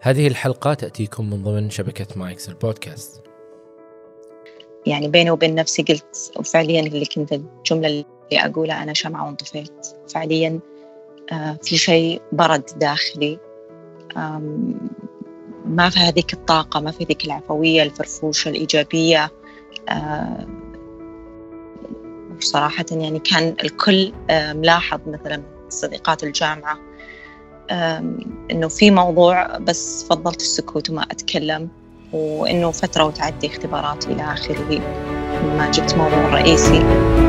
هذه الحلقة تأتيكم من ضمن شبكة مايكس البودكاست. يعني بيني وبين نفسي قلت وفعليا اللي كنت الجملة اللي أقولها أنا شمعة وانطفيت فعليا. في شيء برد داخلي، ما في هذيك الطاقة، ما في ذيك العفوية الفرفوشة الإيجابية. بصراحة يعني كان الكل ملاحظ، مثلا صديقات الجامعة، إنه في موضوع بس فضلت السكوت وما أتكلم، وإنه فترة وتعدي اختبارات إلى آخره، ما جبت موضوع رئيسي.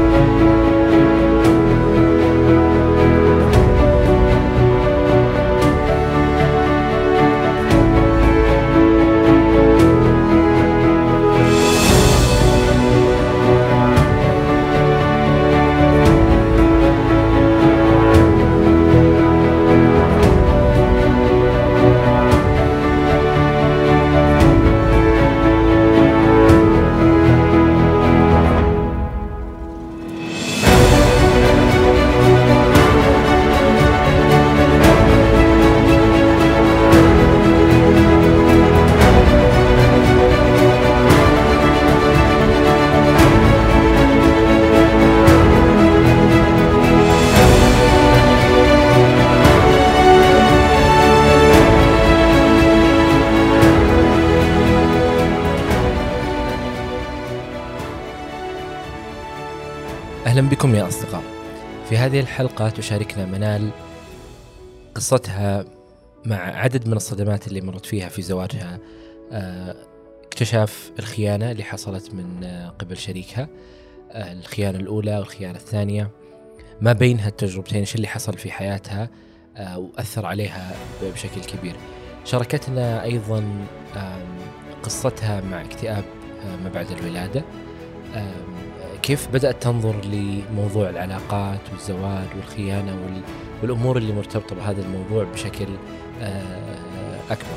أهلا بكم يا أصدقاء. في هذه الحلقة تشاركنا منال قصتها مع عدد من الصدمات اللي مرت فيها في زواجها، اكتشاف الخيانة اللي حصلت من قبل شريكها، الخيانة الأولى والخيانة الثانية، ما بين هالتجربتين ايش اللي حصل في حياتها وأثر عليها بشكل كبير. شاركتنا أيضا قصتها مع اكتئاب ما بعد الولادة، كيف بدأت تنظر لموضوع العلاقات والزواج والخيانة والأمور اللي مرتبطة بهذا الموضوع بشكل أكبر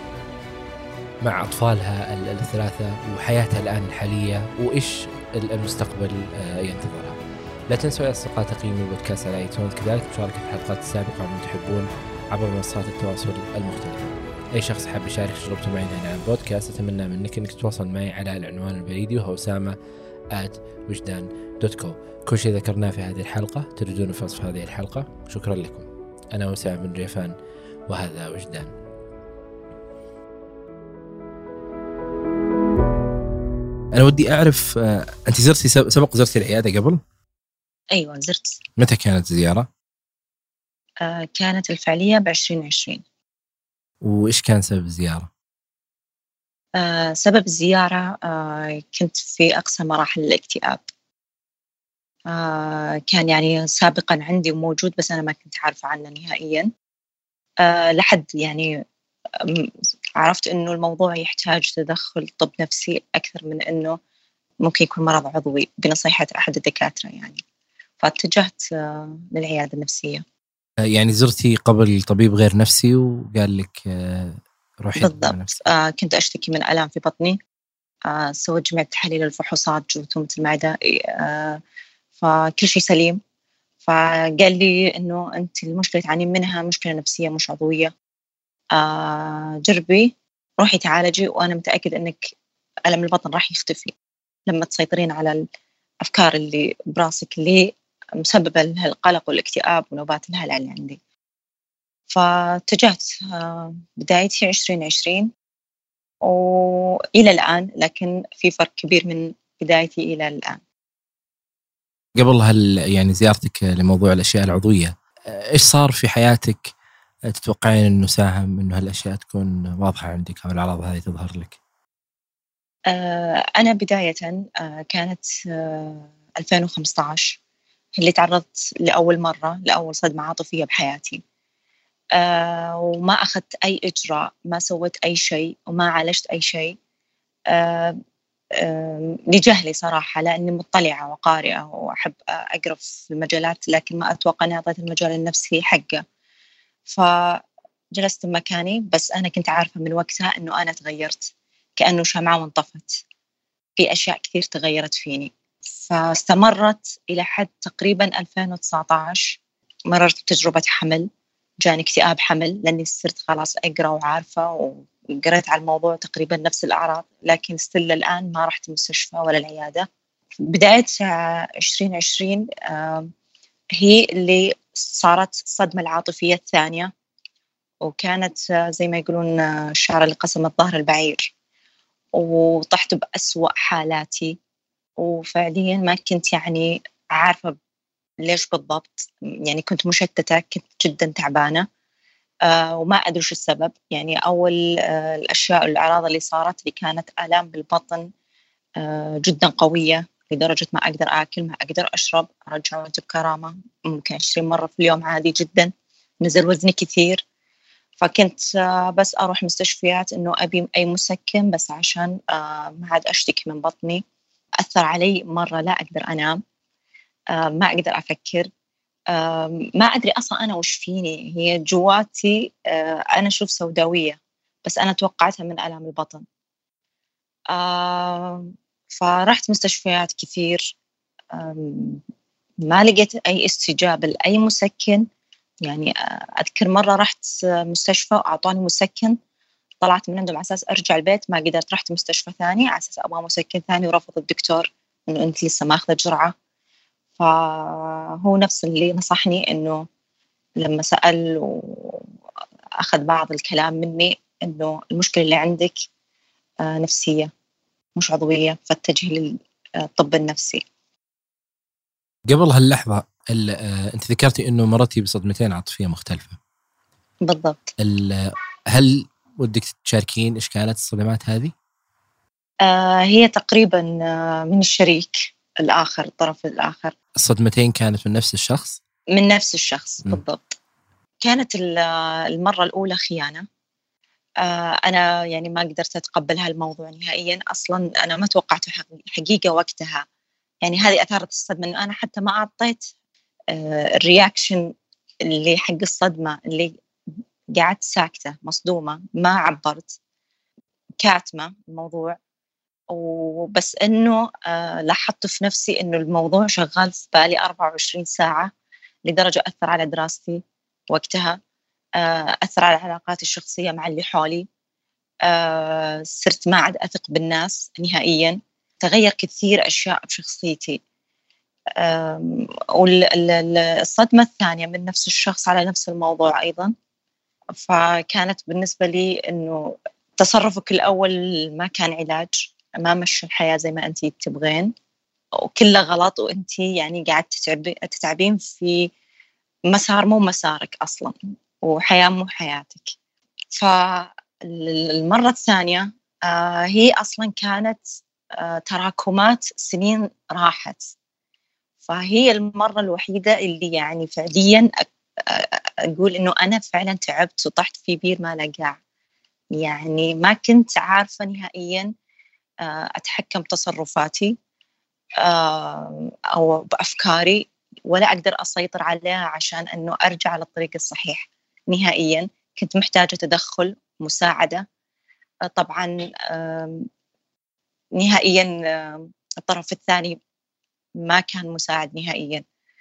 مع أطفالها الثلاثة وحياتها الآن الحالية وإيش المستقبل ينتظرها. لا تنسوا يا أصدقاء تقييم البودكاست على ايتونز، كذلك مشاركة الحلقات السابقة من تحبون عبر منصات التواصل المختلفة. أي شخص حاب يشارك تجربته معي هنا على البودكاست أتمنى منك أنك تتواصل معي على العنوان البريدي وهو أسامة@وجدان.co. كل شيء ذكرناه في هذه الحلقة تجدونه في وصف هذه الحلقة. شكرا لكم. أنا أسامة بن ريفان وهذا وجدان. أنا ودي أعرف، أنت سبق زرتي العيادة قبل؟ أيوة زرت. متى كانت الزيارة؟ كانت الفعلية ب2020. وإيش كان سبب الزيارة؟ سبب الزيارة كنت في أقصى مراحل الاكتئاب. كان يعني سابقا عندي وموجود بس أنا ما كنت عارفة عنه نهائيا، لحد يعني عرفت إنه الموضوع يحتاج تدخل طب نفسي أكثر من إنه ممكن يكون مرض عضوي بنصيحة أحد الدكاترة يعني، فاتجهت للعيادة النفسية. يعني زرتي قبل طبيب غير نفسي وقال لك روحي بالضبط. كنت أشتكي من ألم في بطني، سويت جميع تحاليل الفحوصات جرثومة المعدة، فكل شيء سليم. فقال لي إنه أنت المشكلة تعانين منها مشكلة نفسية مش عضوية، جربي روحي تعالجي وأنا متأكد إنك ألم البطن راح يختفي لما تسيطرين على الأفكار اللي براسك اللي مسببة القلق والاكتئاب ونوبات الهلع اللي عندي. فاتجهت بدايتي 2020 وإلى الآن، لكن في فرق كبير من بدايتي إلى الآن. قبل يعني زيارتك لموضوع الأشياء العضوية، إيش صار في حياتك تتوقعين إنه ساهم إنه هالأشياء تكون واضحة عندك أو الأعراض هذه تظهر لك؟ أنا بداية كانت 2015 اللي تعرضت لأول صدمة عاطفية بحياتي، وما أخذت أي إجراء، ما سويت أي شيء وما عالجت أي شيء، لجهلي صراحة، لأني مطلعة وقارئة وأحب أقرأ في المجالات، لكن ما أتوقع أني أعطيت المجال النفسي حقه. فجلست مكاني، بس أنا كنت عارفة من وقتها أنه أنا تغيرت، كأنه شمعة وانطفت، في أشياء كثير تغيرت فيني. فاستمرت إلى حد تقريبا 2019 مررت بتجربة حمل، جاني اكتئاب حمل، لأني صرت خلاص أقرأ وعارفة وقرأت على الموضوع تقريبا نفس الأعراض، لكن ستيل الآن ما رحت المستشفى ولا العيادة. بداية 2020 هي اللي صارت الصدمة العاطفية الثانية، وكانت زي ما يقولون الشعر اللي قسمت ظهر البعير، وطحت بأسوأ حالاتي، وفعليا ما كنت يعني عارفة ليش بالضبط. يعني كنت مشتتة، كنت جدا تعبانة، وما أدري شو السبب. يعني أول الأشياء الأعراض اللي صارت لي كانت آلام بالبطن جدا قوية، لدرجة ما أقدر آكل، ما أقدر أشرب، أرجع وأنت بكرامة، ممكن 20 مرة في اليوم عادي جدا. نزل وزني كثير، فكنت بس أروح مستشفيات إنه أبي أي مسكن بس عشان ما عاد أشتكي من بطني. أثر علي مرة لا أقدر أنام، ما أقدر أفكر، ما أدري أصلا أنا وش فيني. هي جواتي أنا أشوف سوداوية، بس أنا توقعتها من آلام البطن. فرحت مستشفيات كثير، ما لقيت أي استجابة لأي مسكن. يعني أذكر مرة رحت مستشفى وأعطاني مسكن، طلعت من عندهم على أساس أرجع البيت، ما قدرت، رحت مستشفى ثاني على أساس أبغى مسكن ثاني، ورفض الدكتور إنه أنت لسه ما أخذت جرعة. فهو نفس اللي نصحني، إنه لما سأل وأخذ بعض الكلام مني إنه المشكلة اللي عندك نفسية مش عضوية، فاتجهي للطب النفسي. قبل هاللحظة أنت ذكرتي أنه مرتي بصدمتين عاطفية مختلفة. بالضبط. هل ودك تشاركين إيش كانت الصدمات هذه؟ هي تقريبا من الشريك الآخر، الطرف الآخر. الصدمتين كانت من نفس الشخص؟ من نفس الشخص بالضبط. كانت المرة الأولى خيانة. أنا يعني ما قدرت أتقبل هالموضوع نهائيا، أصلا أنا ما توقعته حقيقة وقتها. يعني هذه أثارت الصدمة، إنه أنا حتى ما أعطيت الرياكشن اللي حق الصدمة، اللي قعدت ساكتة مصدومة، ما عبرت، كاتمة الموضوع. وبس إنه لاحظت في نفسي إنه الموضوع شغال في بالي 24 ساعة، لدرجة أثر على دراستي وقتها، أثر على علاقاتي الشخصية مع اللي حولي، صرت ما عاد أثق بالناس نهائيا، تغير كثير أشياء بشخصيتي. والصدمة الثانية من نفس الشخص على نفس الموضوع أيضا. فكانت بالنسبة لي إنه تصرفك الأول ما كان علاج، ما مشي الحياة زي ما أنتي تبغين، وكله غلط، وأنتي يعني قاعد تتعبين في مسار مو مسارك أصلا، وحياة مو حياتك. فالمرة الثانية هي أصلا كانت تراكمات سنين راحت. فهي المرة الوحيدة اللي يعني فعليا أقول إنه أنا فعلا تعبت وطحت في بير ما لا قاع. يعني ما كنت عارفة نهائيا أتحكم تصرفاتي أو بأفكاري، ولا أقدر أسيطر عليها عشان أنه أرجع على الطريق الصحيح نهائيا. كنت محتاجة تدخل، مساعدة. طبعا نهائيا الطرف الثاني ما كان مساعد نهائيا،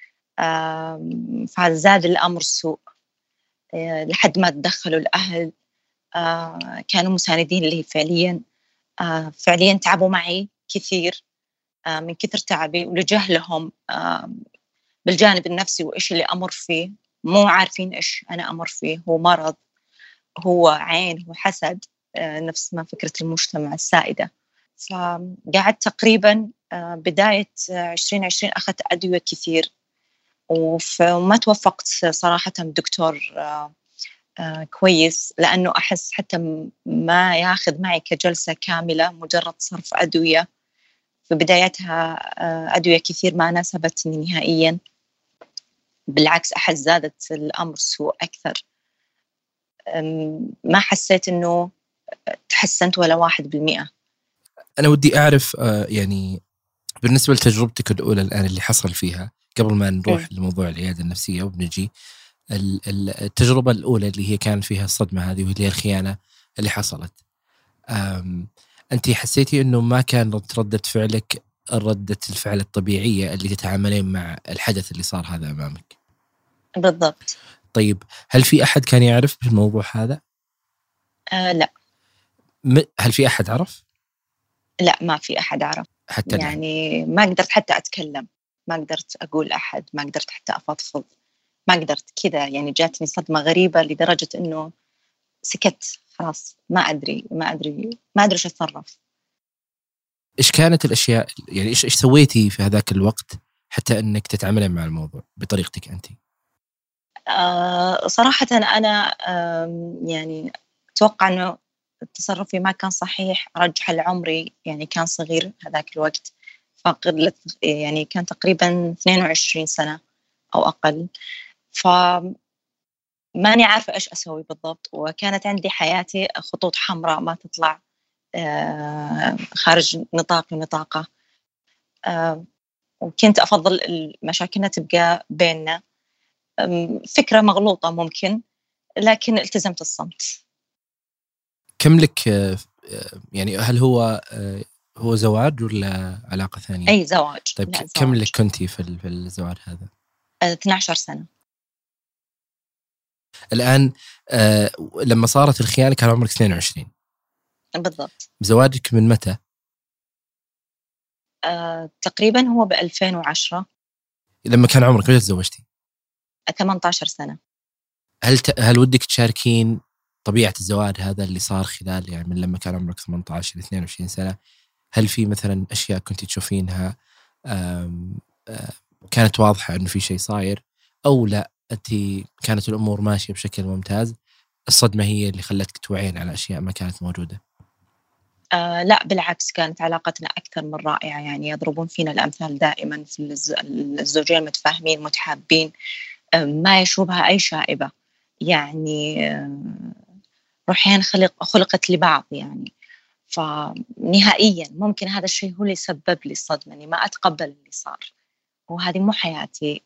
فزاد الأمر سوء لحد ما تدخلوا الأهل. كانوا مساندين لي فعليا، فعليا تعبوا معي كثير من كثر تعبي ولجهلهم بالجانب النفسي وإيش اللي أمر فيه. مو عارفين إيش أنا أمر فيه، هو مرض، هو عين، هو حسد، نفس ما فكرة المجتمع السائدة. فقعدت تقريبا بداية 2020 أخذت أدوية كثير، وما توفقت صراحة بدكتور كويس، لأنه أحس حتى ما ياخذ معي كجلسة كاملة، مجرد صرف أدوية. في بدايتها أدوية كثير ما ناسبتني نهائيا، بالعكس أحس زادت الأمر سوء أكثر. ما حسيت إنه تحسنت ولا 1%. أنا ودي أعرف يعني بالنسبة لتجربتك الأولى الآن اللي حصل فيها، قبل ما نروح لموضوع العيادة النفسية وبنجي التجربة الأولى اللي هي كان فيها الصدمة هذه وهي الخيانة اللي حصلت، أنت حسيتي أنه ما كانت ردة فعلك ردة الفعل الطبيعية اللي تتعاملين مع الحدث اللي صار هذا أمامك؟ بالضبط. طيب هل في أحد كان يعرف بالموضوع هذا؟ لا. هل في أحد عرف؟ لا، ما في أحد عرف. حتى الآن؟ يعني ما قدرت حتى أتكلم، ما قدرت أقول أحد، ما قدرت حتى أفضفض، ما قدرت كذا. يعني جاتني صدمة غريبة لدرجة إنه سكت خلاص، ما أدري إيش أتصرف. إيش كانت الأشياء، يعني إيش سويتي في هذاك الوقت حتى أنك تتعاملين مع الموضوع بطريقتك أنت؟ صراحة أنا يعني أتوقع إنه تصرفي ما كان صحيح. رجح لعمري، يعني كان صغير هذاك الوقت، فقلت يعني كان تقريبا 22 سنة أو أقل. فماني عارفة إيش أسوي بالضبط، وكانت عندي حياتي خطوط حمراء ما تطلع خارج نطاقه. وكنت أفضل مشاكلنا تبقى بيننا. فكرة مغلوطة ممكن، لكن التزمت الصمت. كم لك يعني هل هو زواج ولا علاقة ثانية؟ أي زواج. طيب لا، كم زواج. لك كنتي في الزواج هذا؟ 12 سنة. الآن لما صارت الخيانة كان عمرك 22. بالضبط. زواجك من متى؟ تقريبا هو ب2010. لما كان عمرك متى تزوجتي؟ 18 سنة. هل ودك تشاركين طبيعة الزواج هذا اللي صار خلال، يعني من لما كان عمرك 18 ل 22 سنة؟ هل في مثلا أشياء كنت تشوفينها كانت واضحة إنه في شيء صاير، أو لا أنت كانت الأمور ماشية بشكل ممتاز، الصدمة هي اللي خلتك توعين على أشياء ما كانت موجودة؟ لا، بالعكس، كانت علاقتنا أكثر من رائعة. يعني يضربون فينا الأمثال دائما في الزوجين المتفاهمين متحابين، ما يشوبها أي شائبة. يعني روحين خلقت لبعض يعني. فنهائيا ممكن هذا الشيء هو اللي سبب لي الصدمة، إني ما أتقبل اللي صار، وهذه مو حياتي.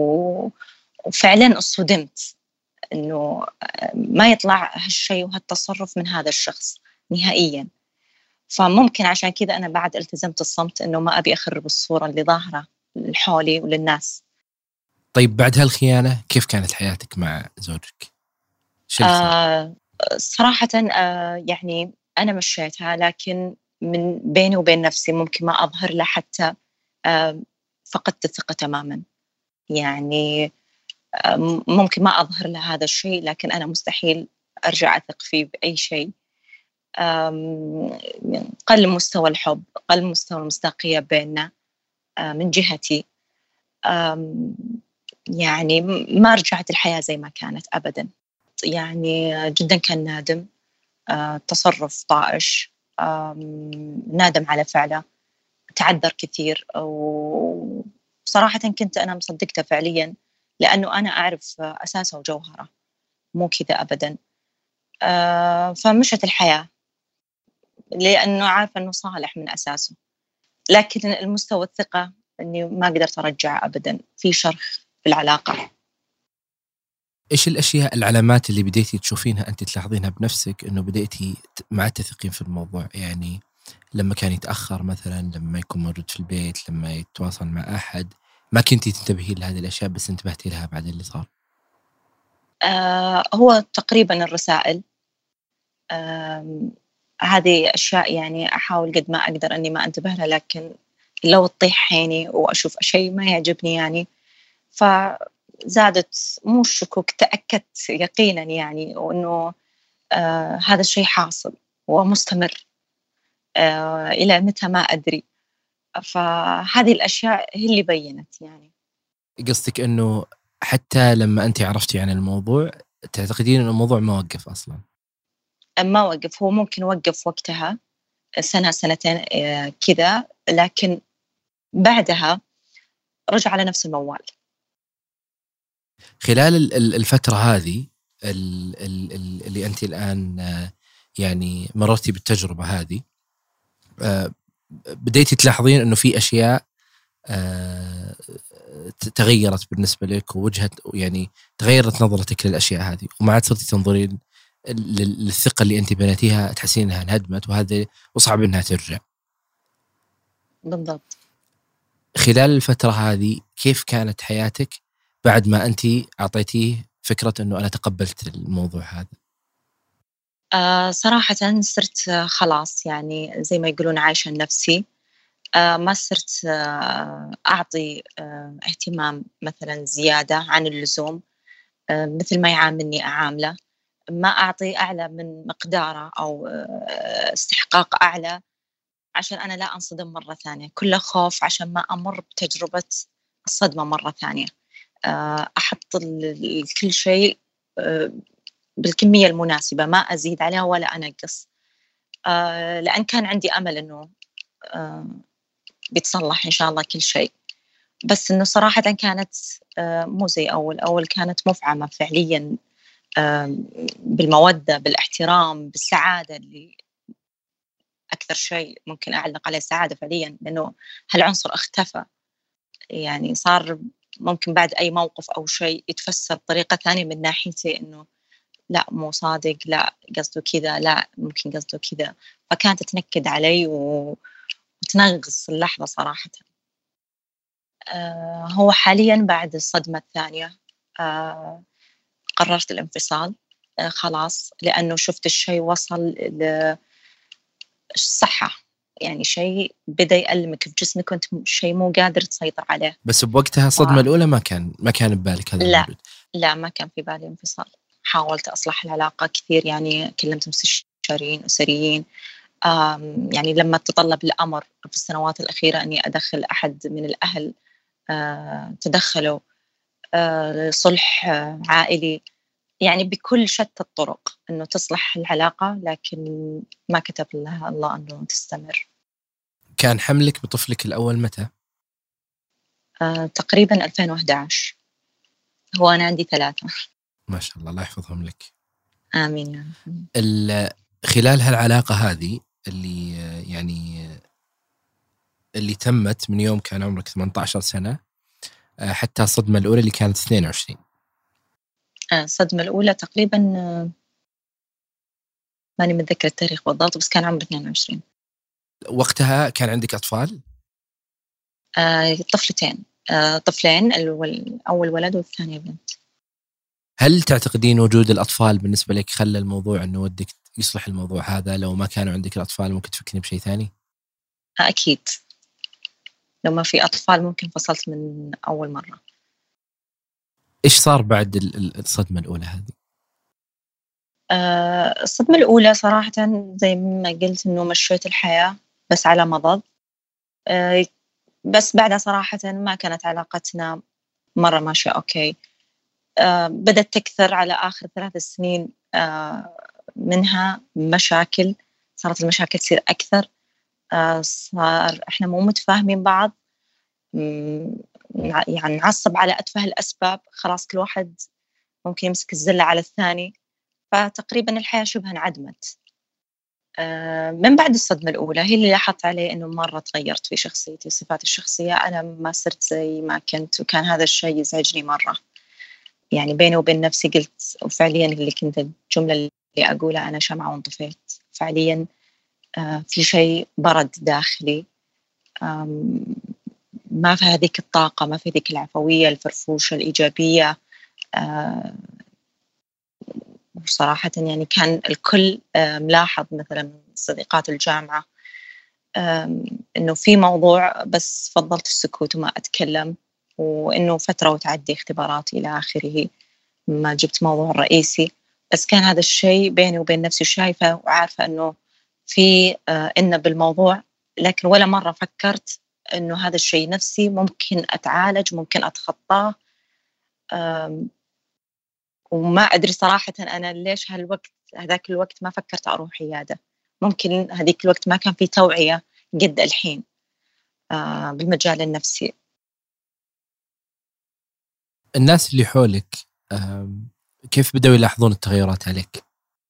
وفعلا اصطدمت إنه ما يطلع هالشيء وهالتصرف من هذا الشخص نهائيا. فممكن عشان كذا أنا بعد التزمت الصمت، إنه ما أبي أخرب الصورة اللي ظاهرة لحولي وللناس. طيب بعد هالخيانة كيف كانت حياتك مع زوجك؟ شو اللي صار؟ صراحة يعني أنا مشيتها، لكن من بيني وبين نفسي ممكن ما أظهر له حتى. فقدت الثقة تماما. يعني ممكن ما أظهر له هذا الشيء، لكن أنا مستحيل أرجع أثق فيه بأي شيء. قل مستوى الحب، قل مستوى المصداقية بيننا من جهتي. يعني ما رجعت الحياة زي ما كانت أبدا. يعني جدا كان نادم. تصرف طائش. نادم على فعله. تعذر كثير، وصراحة كنت أنا مصدقته فعليا، لأنه أنا أعرف أساسه وجوهره، مو كذا أبدا. فمشت الحياة لأنه عارفة أنه صالح من أساسه، لكن المستوى الثقة أني ما قدرت أرجع أبدا، في شرخ في العلاقة. إيش الأشياء، العلامات اللي بديتي تشوفينها أنت تلاحظينها بنفسك إنه بديتي ما تثقين في الموضوع؟ يعني لما كان يتأخر مثلا، لما يكون موجود في البيت، لما يتواصل مع أحد، ما كنتي تنتبهين لهذه الأشياء بس انتبهتي لها بعد اللي صار؟ هو تقريبا الرسائل. هذه أشياء يعني أحاول قد ما أقدر أني ما أنتبه لها، لكن لو تطيح عيني وأشوف شيء ما يعجبني يعني، فزادت مو الشكوك، تأكدت يقينا يعني، وأنه هذا الشيء حاصل ومستمر إلى متى ما أدري. فهذه الأشياء هي اللي بينت يعني. قصدك إنه حتى لما أنت عرفتي عن الموضوع تعتقدين إنه الموضوع ما وقف أصلا؟ ما وقف. هو ممكن وقف وقتها سنة سنتين كذا، لكن بعدها رجع على نفس الموال. خلال الفترة هذه اللي أنت الآن يعني مررتي بالتجربة هذه، بديتي تلاحظين أنه في أشياء تغيرت بالنسبة لك، ووجهة يعني تغيرت نظرتك للأشياء هذه، وما عاد صرتي تنظرين للثقة اللي أنت بنيتيها، تحسين أنها انهدمت وهذا وصعب أنها ترجع. بالضبط. خلال الفترة هذه كيف كانت حياتك بعد ما أنت أعطيتيه فكرة أنه أنا تقبلت الموضوع هذا؟ صراحة صرت خلاص يعني زي ما يقولون عايشة لنفسي. ما صرت أعطي اهتمام مثلا زيادة عن اللزوم. مثل ما يعاملني أعامله، ما أعطي أعلى من مقداره أو استحقاق أعلى عشان أنا لا أنصدم مرة ثانية. كله خوف عشان ما أمر بتجربة الصدمة مرة ثانية. أحط كل شيء بالكمية المناسبة، ما أزيد عليها ولا أنقص. لأن كان عندي أمل أنه بيتصلح إن شاء الله كل شيء. بس إنه صراحة كانت مو زي أول كانت مفعمة فعليا، بالمودة بالاحترام بالسعادة، اللي أكثر شيء ممكن أعلق عليه السعادة فعليا، لأنه هالعنصر اختفى. يعني صار ممكن بعد أي موقف أو شيء يتفسر بطريقة ثانية من ناحيتي، إنه لا مو صادق، لا قصده كذا، لا ممكن قصده كذا. فكانت تنكد علي وتنغص اللحظة صراحة. هو حاليا بعد الصدمة الثانية قررت الانفصال. خلاص، لأنه شفت الشيء وصل للصحة. يعني شيء بدأ يألمك في جسمك وانت شيء مو قادر تسيطر عليه. بس بوقتها الصدمة الأولى ما كان ببالك هذا لا الموجود؟ لا، ما كان في بالي انفصال. حاولت أصلح العلاقة كثير، يعني كلمت مستشارين أسريين. يعني لما تطلب الأمر في السنوات الأخيرة أني أدخل أحد من الأهل، تدخلوا صلح عائلي، يعني بكل شتى الطرق أنه تصلح العلاقة، لكن ما كتب لها الله أنه تستمر. كان حملك بطفلك الأول متى؟ تقريبا 2011. هو أنا عندي 3. ما شاء الله، الله يحفظهم لك. آمين يا رب. خلال هالعلاقة هذه اللي يعني اللي تمت من يوم كان عمرك 18 سنة حتى الصدمة الأولى اللي كانت 22. الصدمة الأولى تقريبا ماني متذكر التاريخ بالضبط، بس كان عمري 22. وقتها كان عندك أطفال؟ طفلتين. طفلين، الأول ولد والثانية بنت. هل تعتقدين وجود الأطفال بالنسبة لك خلى الموضوع أنه ودك يصلح الموضوع هذا؟ لو ما كانوا عندك الأطفال ممكن تفكرين بشيء ثاني؟ أكيد، لو ما في أطفال ممكن فصلت من أول مرة. إيش صار بعد الصدمة الأولى هذه؟ الصدمة الأولى صراحة زي ما قلت إنه مشيت الحياة بس على مضض. بس بعدها صراحة ما كانت علاقتنا مرة ماشية أوكي. بدأت تكثر على آخر 3 سنين، منها مشاكل. صارت المشاكل تصير أكثر. صار إحنا مو متفاهمين بعض. يعني نعصب على أتفه الأسباب، خلاص كل واحد ممكن يمسك الزلة على الثاني. فتقريبا الحياة شبه انعدمت. من بعد الصدمة الأولى هي اللي لاحظت عليه إنه مرة تغيرت في شخصيتي وصفاتي الشخصية. أنا ما صرت زي ما كنت، وكان هذا الشيء يزعجني مرة. يعني بيني وبين نفسي قلت، وفعليا اللي كنت الجملة اللي أقولها، أنا شمعة وانطفيت فعليا. في شيء برد داخلي. ما في هذيك الطاقة، ما في هذيك العفوية الفرفوشة الإيجابية. وصراحة يعني كان الكل ملاحظ، مثلا صديقات الجامعة، إنه في موضوع، بس فضلت السكوت وما أتكلم، وإنه فترة وتعدي اختبارات إلى آخره. ما جبت موضوع رئيسي، بس كان هذا الشيء بيني وبين نفسي، شايفة وعارفة إنه في إنه بالموضوع، لكن ولا مرة فكرت إنه هذا الشيء نفسي ممكن أتعالج، ممكن أتخطاه. وما أدري صراحة أنا ليش هذاك الوقت ما فكرت أروح عيادة. ممكن هذيك الوقت ما كان في توعية قد الحين بالمجال النفسي. الناس اللي حولك كيف بدأوا يلاحظون التغيرات عليك؟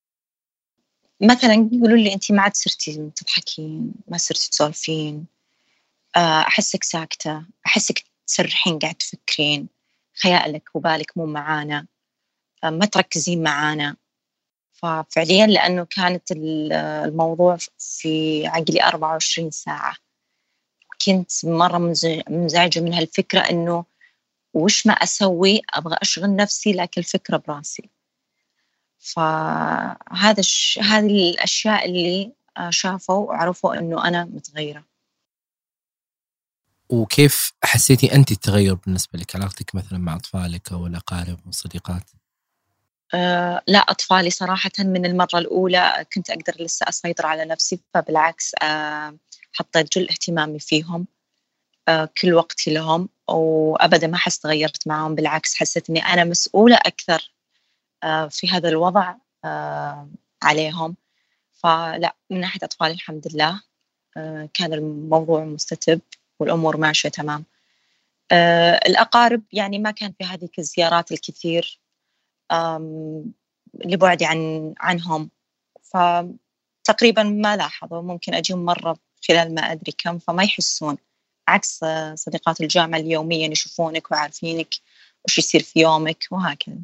مثلا يقولوا لي أنت ما عاد صرتي تضحكين، ما صرتي تسولفين، أحسك ساكتة، أحسك تسرحين قاعد تفكرين، خيالك وبالك مو معانا، ما تركزين معانا. ففعليا لأنه كانت الموضوع في عقلي 24 ساعة. كنت مرة منزعجة من هالفكرة، إنه وش ما أسوي أبغى أشغل نفسي لكن الفكرة براسي. هذه الأشياء اللي شافوا وعرفوا إنه أنا متغيرة. وكيف حسيتي أنت التغير بالنسبة لك، علاقتك مثلا مع أطفالك أو الأقارب والصديقات؟ لا، أطفالي صراحة من المرة الأولى كنت أقدر لسه أسيطر على نفسي، فبالعكس حطيت جل اهتمامي فيهم، كل وقتي لهم، وأبدا ما حس تغيرت معهم، بالعكس حسيت إني أنا مسؤولة أكثر في هذا الوضع عليهم. فلا، من ناحية أطفالي الحمد لله كان الموضوع مستتب والأمور ماشية تمام. الأقارب يعني ما كان في هذيك الزيارات الكثير لبعدي عنهم، فتقريبا ما لاحظوا، ممكن أجيهم مرة خلال ما أدري كم، فما يحسون، عكس صديقات الجامعة اللي يوميا يشوفونك وعارفينك وش يصير في يومك وهكذا.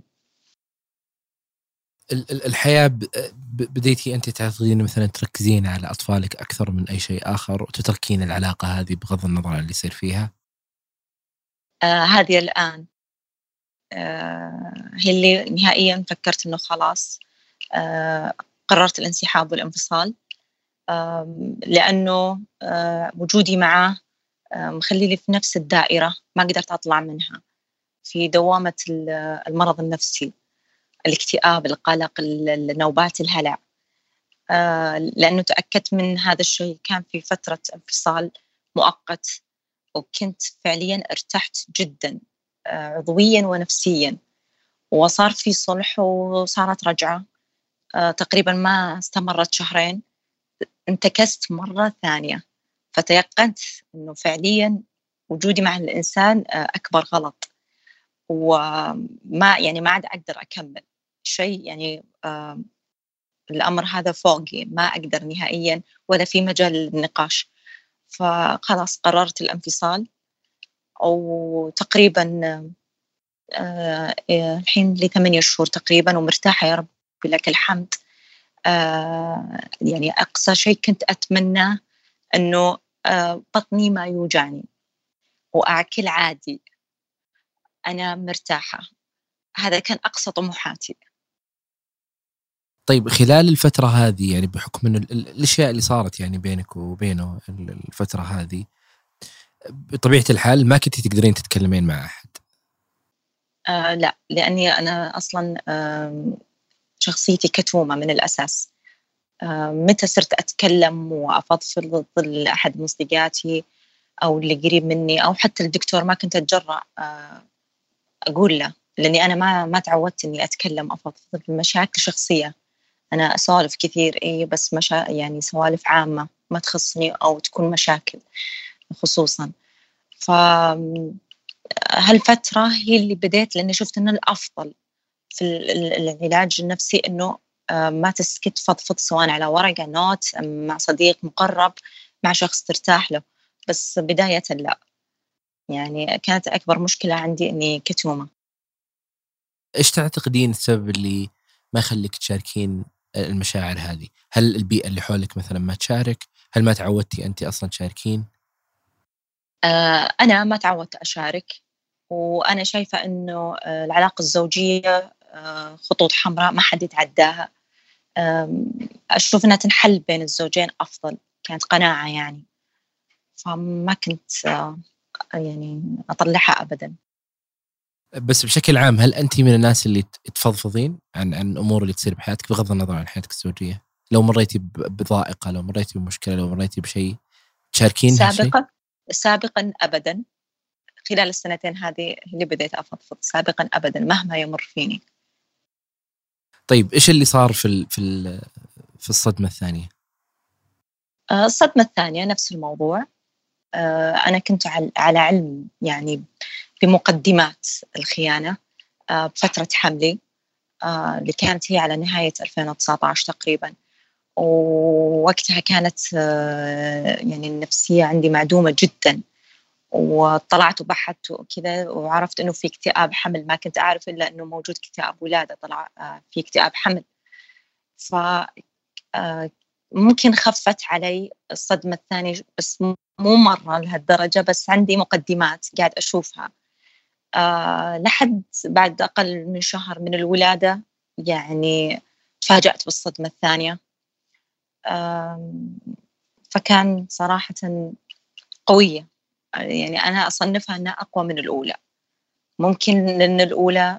الحياة بديتي أنت تعتقدين مثلا تركزين على أطفالك أكثر من أي شيء آخر وتتركين العلاقة هذه بغض النظر عن اللي يصير فيها؟ هذه الآن هي اللي نهائيا فكرت إنه خلاص قررت الانسحاب والانفصال، لأنه وجودي معه مخليلي في نفس الدائرة، ما قدرت أطلع منها، في دوامة المرض النفسي، الاكتئاب، القلق، نوبات الهلع. لأنه تأكدت من هذا الشيء، كان في فترة انفصال مؤقت وكنت فعليا ارتحت جدا عضويا ونفسيا، وصار في صلح وصارت رجعة تقريبا ما استمرت شهرين، انتكست مرة ثانية، فتيقنت أنه فعليا وجودي مع الإنسان أكبر غلط، وما يعني ما عاد أقدر أكمل شيء، يعني الأمر هذا فوقي، ما أقدر نهائيا ولا في مجال للنقاش. فخلاص قررت الانفصال، وتقريبا الحين لي 8 شهور تقريبا ومرتاحة يا رب لك الحمد. يعني أقصى شيء كنت أتمنى أنه بطني ما يوجعني وأكل عادي، أنا مرتاحة، هذا كان أقصى طموحاتي. طيب خلال الفترة هذه، يعني بحكم أن الأشياء اللي صارت يعني بينك وبينه الفترة هذه، بطبيعة الحال ما كنتي تقدرين تتكلمين مع أحد؟ لا، لأني أنا أصلا شخصيتي كتومة من الأساس. متى صرت أتكلم وأفضفض لأحد من صديقاتي أو اللي قريب مني أو حتى الدكتور، ما كنت أتجرأ أقول له، لأني أنا ما تعودت إني أتكلم أفضفض بمشاكل شخصية. أنا أسولف كثير بس يعني سوالف عامة ما تخصني أو تكون مشاكل خصوصا. فهالفترة هي اللي بديت، لأني شفت إنه الأفضل في العلاج النفسي إنه ما تسكت، فضفض سواء على ورقة نوت، مع صديق مقرب، مع شخص ترتاح له. بس بداية لا، يعني كانت أكبر مشكلة عندي إني كتومة. إيش تعتقدين السبب اللي ما يخليك تشاركين المشاعر هذه؟ هل البيئة اللي حولك مثلا ما تشارك؟ هل ما تعودتي أنت أصلا تشاركين؟ أنا ما تعودت أشارك، وأنا شايفة إنه العلاقة الزوجية خطوط حمراء ما حد يتعداها. أشوف إنها تنحل بين الزوجين أفضل، كانت قناعة يعني، فما كنت يعني أطلعها أبدا. بس بشكل عام، هل أنت من الناس اللي تفضفضين عن الأمور اللي تصير بحياتك بغض النظر عن حياتك الزوجية؟ لو مريتي بضائقة، لو مريتي بمشكلة، لو مريتي بشيء، تشاركين هالشيء؟ سابقا أبدا، خلال السنتين هذه اللي بديت أفضفض، سابقا أبدا مهما يمر فيني. طيب إيش اللي صار في الصدمة الثانية؟ الصدمة الثانية نفس الموضوع. أنا كنت على علم يعني بمقدمات الخيانة بفترة حملي اللي كانت هي على نهاية 2019 تقريبا، ووقتها كانت يعني النفسية عندي معدومة جدا، وطلعت وبحثت وكذا وعرفت إنه في اكتئاب حمل، ما كنت أعرف إلا إنه موجود اكتئاب ولادة، طلع في اكتئاب حمل. ف ممكن خفت علي الصدمة الثانية، بس مو مرة لهالدرجة، بس عندي مقدمات قاعد أشوفها. لحد بعد أقل من شهر من الولادة يعني تفاجأت بالصدمة الثانية. فكان صراحةً قوية، يعني أنا أصنّفها إنها أقوى من الأولى، ممكن لأن الأولى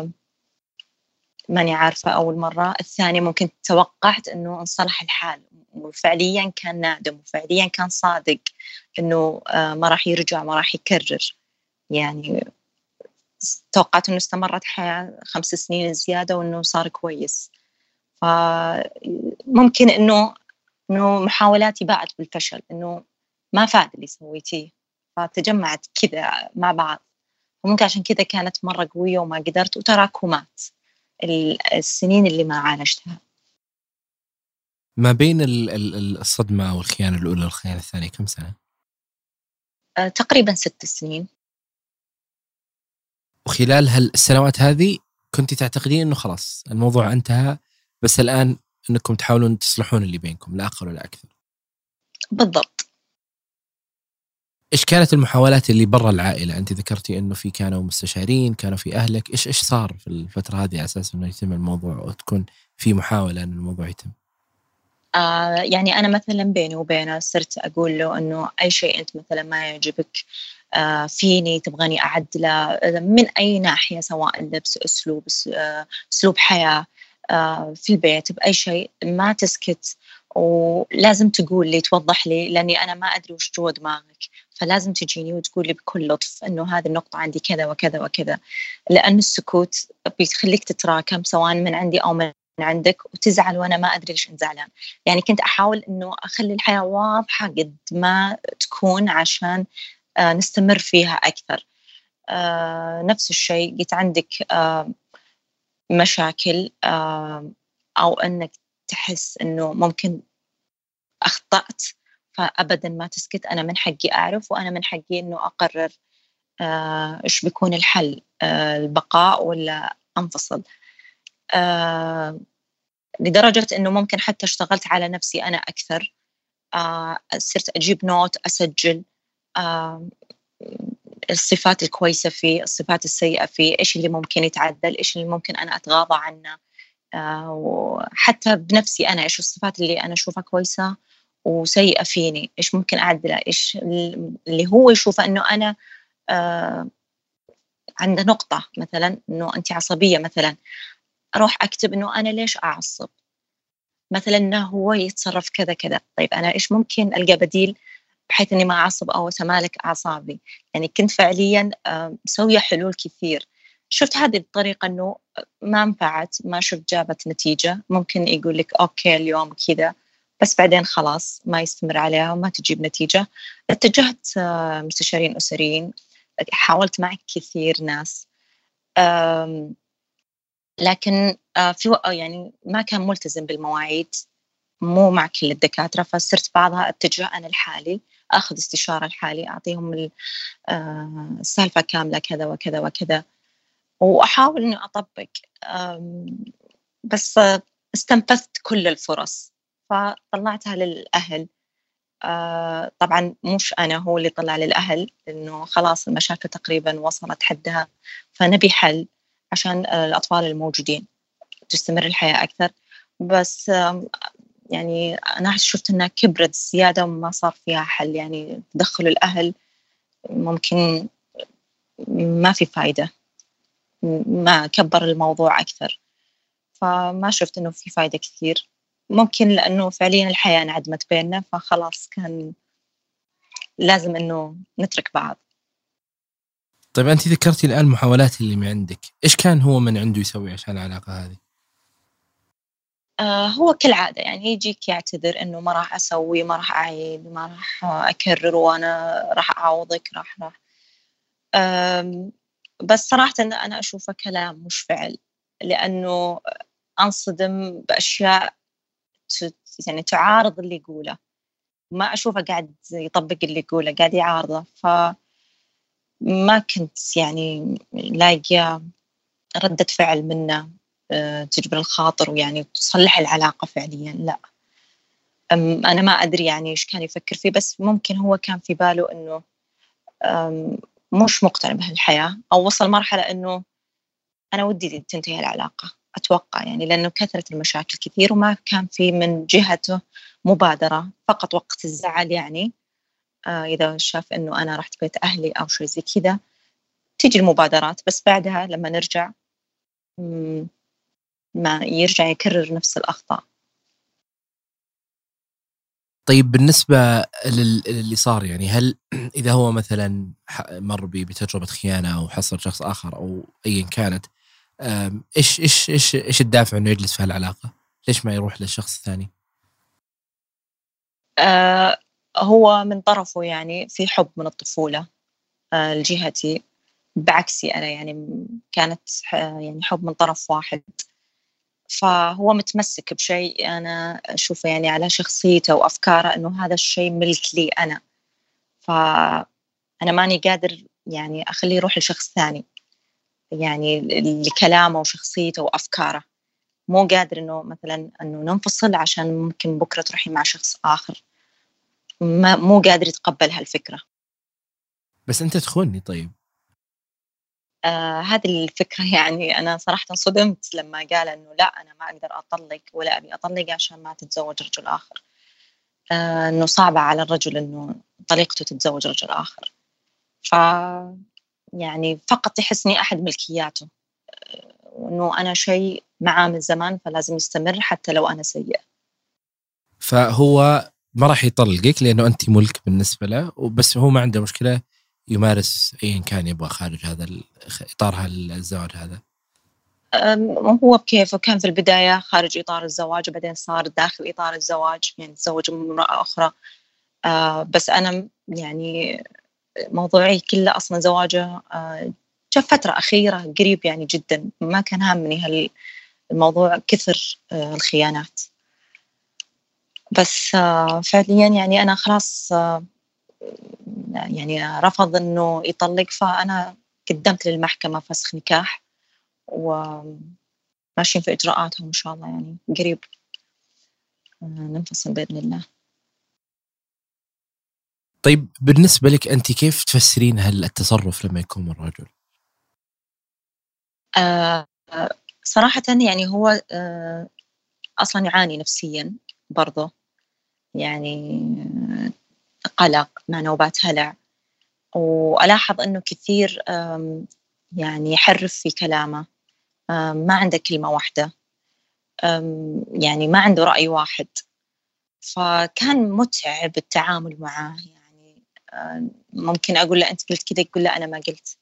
ماني عارفة أول مرّة، الثانية ممكن توقّعت إنه انصلح الحال وفعليًا كان نادم وفعليًا كان صادق إنه ما راح يرجع ما راح يكرر، يعني توقعت إنه استمرت حياة 5 سنين زيادة وإنه صار كويس، فممكن إنه محاولاتي باءت بالفشل، إنه ما فاد اللي سويتيه، فتجمّعت كذا مع بعض، وممكن عشان كذا كانت مرّة قوية وما قدرت وتراكمات السنين اللي ما عالجتها. ما بين الصدمة والخيانة الأولى والخيانة الثانية كم سنة؟ تقريبًا 6 سنين. وخلال هالسنوات هذه كنتِ تعتقدين إنه خلاص الموضوع انتهى، بس الآن إنكم تحاولون تصلحون اللي بينكم لا أقل ولا أكثر. بالضبط. إيش كانت المحاولات اللي برا العائلة؟ أنتِ ذكرتِ إنه كانوا مستشارين، كانوا في أهلك، إيش صار في الفترة هذه على أساس إنه يتم الموضوع وتكون في محاولة إن الموضوع يتم؟ يعني أنا مثلًا بيني وبينه صرت أقول له إنه أي شيء أنت مثلًا ما يعجبك فيني تبغاني أعدله من أي ناحية، سواء اللبس، أسلوب حياة، في البيت، بأي شيء، ما تسكت ولازم تقول لي توضح لي، لأني أنا ما أدري وش جوا دماغك، فلازم تجيني وتقول لي بكل لطف إنه هذه النقطة عندي كذا وكذا وكذا، لأن السكوت بيخليك تتراكم سواء من عندي أو من عندك وتزعل وأنا ما أدري ليش أنت زعلان. يعني كنت أحاول إنه أخلي الحياة واضحة قد ما تكون عشان نستمر فيها أكثر. نفس الشيء قلت عندك مشاكل أو إنك تحس إنه ممكن أخطأت، فأبدًا ما تسكت، أنا من حقي أعرف وأنا من حقي إنه أقرر إيش بيكون الحل، البقاء والّا أنفصل. آآ لدرجة إنه ممكن حتى اشتغلت على نفسي أنا أكثر، صرت أجيب note أسجل آآ الصفات الكويسة فيه، الصفات السيئة فيه، إيش اللي ممكن يتعدل، إيش اللي ممكن أنا أتغاضى عنه، وحتى بنفسي أنا إيش الصفات اللي أنا أشوفها كويسة وسيئة فيني، إيش ممكن أعدله، إيش اللي هو يشوفه إنه أنا آآ عنده نقطة مثلًا إنه أنتِ عصبية مثلًا، أروح أكتب إنه أنا ليش أعصب، مثلًا إنه هو يتصرف كذا كذا، طيب أنا إيش ممكن ألقى بديل بحيث إني ما أعصب أو أتمالك أعصابي، يعني كنت فعليًا مسوية حلول كثير، شُفت هذه الطريقة إنه ما نفعت، ما شُفت جابت نتيجة، ممكن يقول لِك أوكي اليوم كذا، بس بعدين خلاص ما يستمر عليها وما تجيب نتيجة، اتجهت مستشارين أسريين، حاولت مع كثير ناس، آمم، لكن في يعني ما كان ملتزم بالمواعيد. مو مع كل الدكاترة، فصرت بعضها أتجه أنا لحالي، آخذ استشارة لحالي، أعطيهم السالفة كاملة كذا وكذا وكذا، وأحاول إني أطبّق، آمم، بس استنفذت كل الفرص، فطلّعتها للأهل، طبعًا مش أنا، هو اللي طلع للأهل، إنه خلاص المشاكل تقريبًا وصلت حدها، فنبي حل عشان الأطفال الموجودين تستمر الحياة أكثر، بس يعني أنا شُفت إنها كبرت زيادة وما صار فيها حل، يعني تدخُّل الأهل ممكن ما في فايدة، ما كبّر الموضوع أكثر، فما شُفت إنه في فايدة كثير، ممكن لإنه فعليًا الحياة انعدمت بيننا، فخلاص كان لازم إنه نترك بعض. طيب أنتِ ذكرتِ الآن المحاولات اللي من عندِك، إيش كان هو من عنده يسوي عشان العلاقة هذه؟ هو كالعادة يعني يجيك يعتذر إنه ما راح أسوي، ما راح أعيد، ما راح أكرر وأنا راح أعوضِك، راح آمم، بس صراحةً أنا أشوفه كلام مش فعل، لأنه أنصدم بأشياء ت يعني تعارض اللي يقوله، ما أشوفه قاعد يطبّق اللي يقوله، قاعد يعارضه، فما كنت يعني لاقية ردة فعل منه تجبر الخاطر ويعني تصلّح العلاقة فعليًا، لأ. أنا ما أدري يعني إيش كان يفكر فيه، بس ممكن هو كان في باله إنه آمم، مش مقتنع بهالحياة، أو وصل مرحلة إنه أنا ودي تنتهي العلاقة أتوقع، يعني لأنه كثرت المشاكل كثير وما كان في من جهته مبادرة، فقط وقت الزعل يعني إذا شاف إنه أنا رحت بيت أهلي أو شيء زي كذا تيجي المبادرات، بس بعدها لما نرجع ما يرجع يكرر نفس الأخطاء. طيب بالنسبة للي صار، يعني هل إذا هو مثلا مر بتجربة خيانة أو حصل شخص آخر أو أيا كانت، إيش الدافع إنه يجلس في هالعلاقة؟ ليش ما يروح للشخص الثاني؟ هو من طرفه يعني في حب من الطفولة لجهتي، بعكسي أنا يعني كانت يعني حب من طرف واحد، فهو متمسك بشيء أنا أشوفه يعني على شخصيته وأفكاره إنه هذا الشيء ملك لي أنا، فأنا ماني قادر يعني أخليه يروح لشخص ثاني، يعني لكلامه وشخصيته وأفكاره، مو قادر إنه مثلا إنه ننفصل عشان ممكن بكرة تروحي مع شخص آخر، مو قادر يتقبل هالفكرة. بس أنت تخوني طيب. هذه الفكرة يعني أنا صراحة صدمت لما قال إنه لا أنا ما أقدر أطلق ولا أبي أطلق عشان ما تتزوج رجل آخر، إنه صعبة على الرجل إنه طليقته تتزوج رجل آخر، ف يعني فقط يحسني أحد ملكياته، وإنه أنا شيء معاه من زمان فلازم يستمر حتى لو أنا سيئة. فهو ما راح يطلقك لأنه أنت ملك بالنسبة له، وبس هو ما عنده مشكلة يمارس أيا كان يبغى خارج هذا إطار الزواج هذا. هو بكيفه، كان في البداية خارج إطار الزواج وبعدين صار داخل إطار الزواج، يعني تزوج من امرأة أخرى. بس أنا يعني موضوعي كله أصلا زواجه جاء فترة أخيرة قريب يعني جدا، ما كان هامني الموضوع كثر الخيانات، بس فعليا يعني أنا خلاص يعني رفض إنه يطلق، فأنا قدمت للمحكمة فسخ نكاح وماشيين في إجراءاتهم إن شاء الله، يعني قريب ننفصل بإذن الله. طيب بالنسبة لك أنت كيف تفسرين هالتصرف لما يكون من رجل؟ صراحة يعني هو أصلا يعاني نفسيا برضه، يعني قلق مع نوبات هلع، وألاحظ أنه كثير يعني يحرف في كلامه، ما عنده كلمة واحدة، يعني ما عنده رأي واحد، فكان متعب التعامل معه، يعني ممكن أقول له أنت قلت كذا يقول لا أنا ما قلت،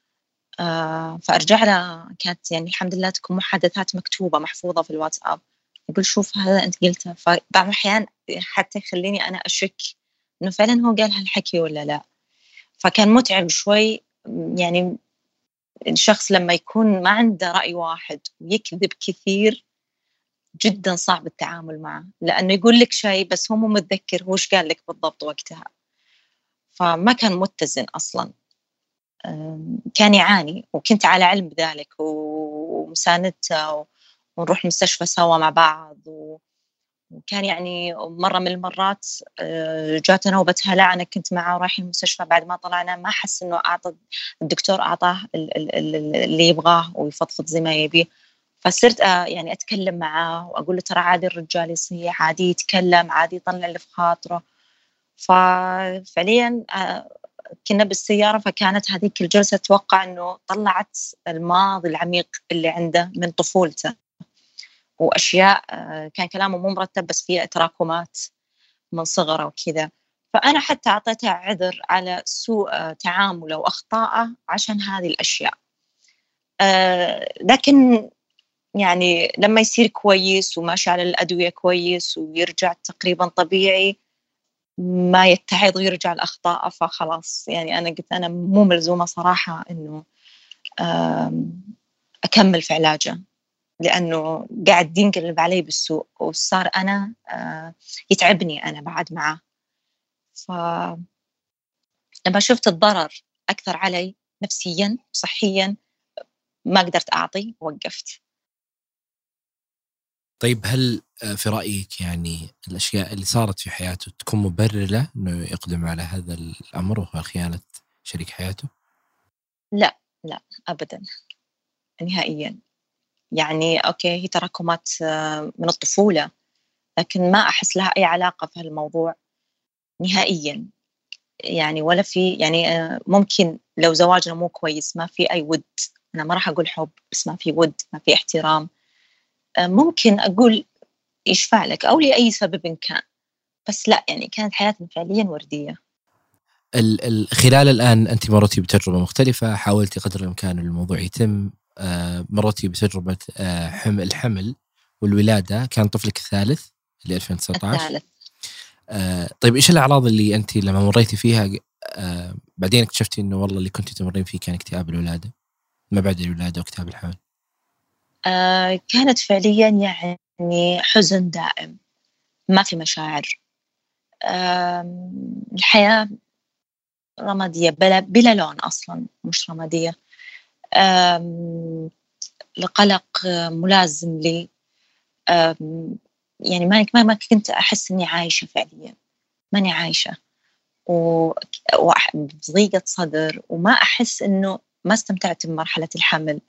فأرجع له كانت يعني الحمد لله تكون محادثات مكتوبة محفوظة في الواتساب، يقول شوف هذا أنت قلته، فبعض الأحيان حتى يخليني أنا أشك إنه فعلا هو قال هالحكي ولا لا، فكان متعب شوي. يعني الشخص لما يكون ما عنده رأي واحد ويكذب كثير جدا صعب التعامل معه، لأنه يقول لك شيء بس هو مو متذكر هو إيش قال لك بالضبط وقتها، فما كان متزن أصلا، كان يعاني وكنت على علم بذلك ومساندته ونروح المستشفى سوا مع بعض، وكان يعني مرة من المرات جات نوبة هلع أنا كنت معه ورايحين المستشفى، بعد ما طلعنا ما حس إنه الدكتور أعطاه اللي يبغاه ويفضفض زي ما يبيه، فصرت يعني أتكلم معاه وأقول له ترى عادي الرجال يصيح، عادي يتكلم، عادي يطلع اللي في خاطره، ففعليا كنا بالسيارة، فكانت هذيك الجلسة أتوقع أنه طلعت الماضي العميق اللي عنده من طفولته وأشياء كان كلامه مو مرتب بس فيها تراكمات من صغره وكذا، فأنا حتى أعطيته عذر على سوء تعامله وأخطائه عشان هذه الأشياء، لكن يعني لما يصير كويس وماشي على الأدوية كويس ويرجع تقريبا طبيعي ما يتعظ ويرجع الأخطاء، فخلاص يعني أنا قلت أنا مو ملزومة صراحة إنه أكمل في علاجه، لأنه قاعد ينقلب علي بالسوء وصار أنا يتعبني أنا بعد معه، فلما شفت الضرر أكثر علي نفسيا صحيا ما قدرت أعطي ووقفت. طيب هل في رأيك يعني الأشياء اللي صارت في حياته تكون مبرر له أنه يقدم على هذا الأمر وهو خيانة شريك حياته؟ لا، لا أبدا، نهائيا. يعني أوكي، هي تراكمات من الطفولة، لكن ما أحس لها أي علاقة في هالموضوع نهائيا. يعني ولا في يعني ممكن لو زواجنا مو كويس ما في أي ود، أنا ما راح أقول حب، بس ما في ود، ما في احترام. ممكن أقول يشفع لك أو لأي سبب إن كان، بس لا، يعني كانت حياتنا فعليا وردية. خلال الآن أنت مرتي بتجربة مختلفة، حاولتي قدر الإمكان الموضوع يتم، مرتي بتجربة الحمل والولادة، كان طفلك الثالث اللي 2019. الثالث. طيب إيش الأعراض اللي أنت لما مريتي فيها بعدين اكتشفتي إنه والله اللي كنت تمرين فيه كان اكتئاب الولادة ما بعد الولادة واكتئاب الحمل؟ كانت فعليا يعني حزن دائم، ما في مشاعر. الحياة رمادية بلا لون أصلا، مش رمادية. القلق ملازم لي. يعني ما كنت أحس إني عايشة فعليا، ماني عايشة. وضيقة صدر، وما أحس إنه ما استمتعت بمرحلة الحمل.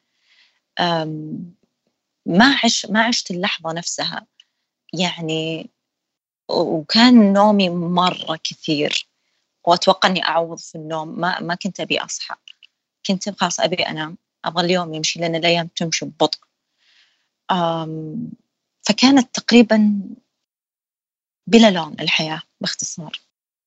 ما عشت اللحظة نفسها يعني. وكان نومي مرة كثير، وأتوقع إني أعوض في النوم. ما كنت أبي أصحى، كنت خلاص أبي أنام، أبغى اليوم يمشي لأن الأيام تمشي ببطء. فكانت تقريبا بلا لون الحياة باختصار.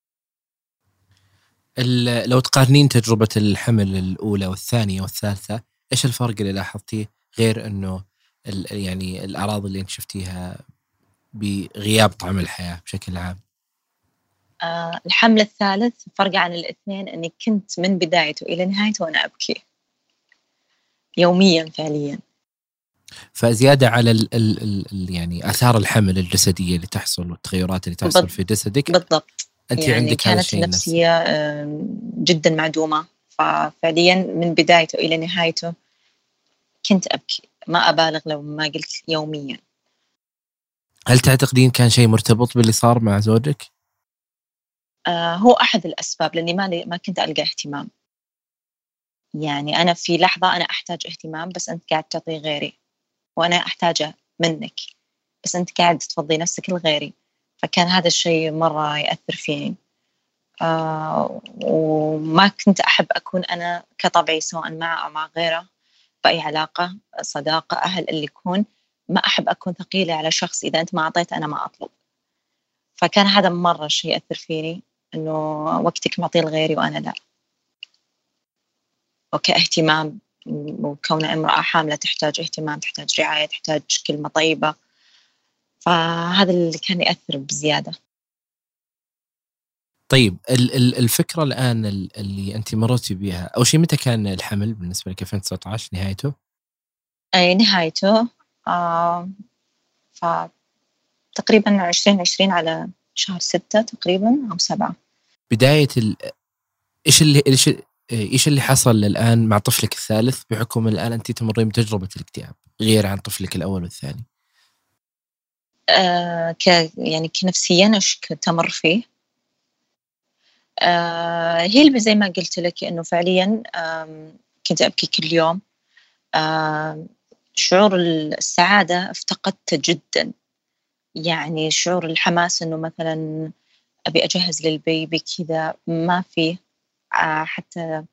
لو تقارنين تجربة الحمل الأولى والثانية والثالثة، إيش الفرق اللي لاحظتيه غير أنه يعني الأعراض اللي أنت شفتيها بغياب طعم الحياة بشكل عام؟ الحمل الثالث فرق عن الاثنين أني كنت من بدايته إلى نهايته وأنا أبكي يوميا فعليا. فزيادة على يعني آثار الحمل الجسدية اللي تحصل والتغيرات اللي تحصل في جسدك، بالضبط. أنت يعني عندك هذا كانت الشيء النفسي. النفسية جدا معدومة، ففعليا من بدايته إلى نهايته كنت أبكي، ما أبالغ لو ما قلت يوميا. هل تعتقدين كان شيء مرتبط باللي صار مع زوجك؟ هو أحد الأسباب، لأني ما كنت ألقى اهتمام. يعني أنا في لحظة أنا أحتاج اهتمام، بس أنت قاعد تعطيه غيري، وأنا أحتاجه منك، بس أنت قاعد تفضي نفسك لغيري. فكان هذا الشيء مرة يأثر فيني. وما كنت أحب أكون أنا كطبعي سواء معه أو مع غيره بأي علاقة، صداقة، أهل، اللي يكون. ما أحب أكون ثقيلة على شخص، إذا أنت ما أعطيت أنا ما أطلب. فكان هذا مرة شيء يأثر فيني، إنه وقتك معطيه لغيري وأنا لا. وكاهتمام، وكون امرأة حاملة تحتاج اهتمام، تحتاج رعاية، تحتاج كلمة طيبة. فهذا اللي كان يأثر بزيادة. طيب الفكرة الآن اللي أنت مرتي بها، أو شيء متى كان الحمل بالنسبة لك؟ 2019 نهايته؟ أي نهايته. آه فتقريبا 2020 على شهر 6 تقريبا أو 7. بداية إيش اللي حصل الآن مع طفلك الثالث بحكم الآن أنت تمرين بتجربة الاكتئاب غير عن طفلك الأول والثاني؟ يعني كنفسيا إيش كنت أمر فيه. هي اللي زي ما قلت لك إنه فعليا كنت أبكي كل يوم. شعور السعادة افتقدته جدا. يعني شعور الحماس إنه مثلا أبي أجهز للبيبي كذا ما فيه. حتى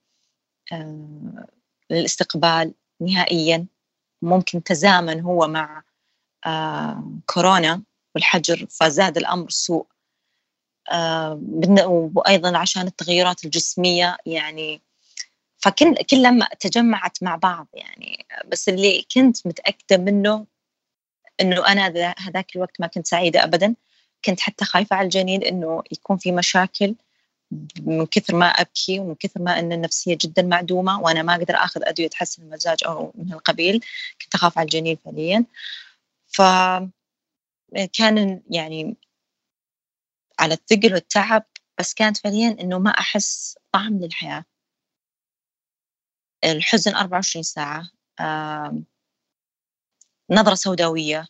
الاستقبال نهائيا. ممكن تزامن هو مع كورونا والحجر، فزاد الأمر سوء. وأيضا عشان التغيرات الجسمية يعني. كل لما تجمعت مع بعض يعني. بس اللي كنت متأكدة منه إنه أنا هذاك الوقت ما كنت سعيدة أبدا. كنت حتى خايفة على الجنين إنه يكون في مشاكل من كثر ما أبكي، ومن كثر ما أن النفسية جدا معدومة، وأنا ما أقدر أخذ أدوية تحسن المزاج أو من القبيل. كنت أخاف على الجنين فعليا. فكان يعني على الثقل والتعب، بس كانت فعليا إنه ما أحس طعم للحياة. الحزن 24 ساعة. نظرة سوداوية.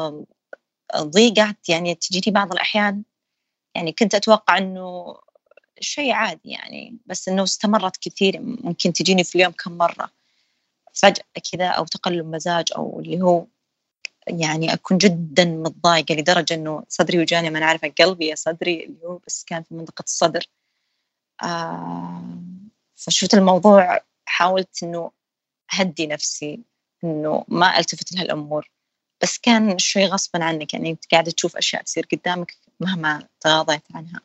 ضيقة يعني تجيني بعض الأحيان. يعني كنت أتوقع إنه شيء عادي يعني، بس إنه استمرت كثير، ممكن تجيني في اليوم كم مرة فجأة كذا، أو تقلب مزاج، أو اللي هو يعني أكون جدا متضايقة لدرجة إنه صدري وجاني، ما أنا عارفة قلبي يا صدري، اللي هو بس كان في منطقة الصدر. آه فشفت الموضوع، حاولت إنه أهدي نفسي، إنه ما ألتفت لهالأمور، بس كان شوي غصبا عنك، يعني أنت قاعدة تشوف أشياء تصير قدامك مهما تغاضيت عنها.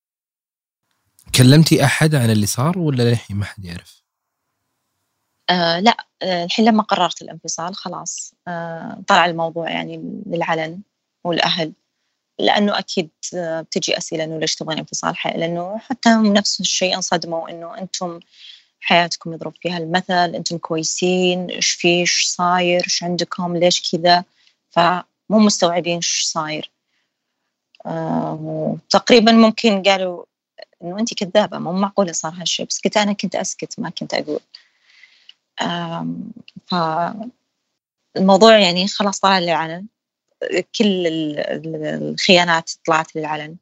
كلمتي أحد عن اللي صار ولا للحين ما حد يعرف؟ لا، الحين لما قررت الانفصال خلاص، طلع الموضوع يعني للعلن والأهل، لأنه أكيد بتجي أسئلة إنه ليش تبغين انفصال، لأنه حتى هم نفس الشيء انصدموا إنه أنتم حياتكم يضرب فيها المثل، أنتم كويسين، إيش في، إيش صاير، إيش عندكم، ليش كذا، فمو مستوعبين إيش صاير. تقريبا ممكن قالوا إنه أنت كذابة، مو معقولة صار هالشيء، بس كنت أسكت، ما كنت أقول. فالموضوع يعني خلاص طلع للعلن، كل الخيانات طلعت للعلن.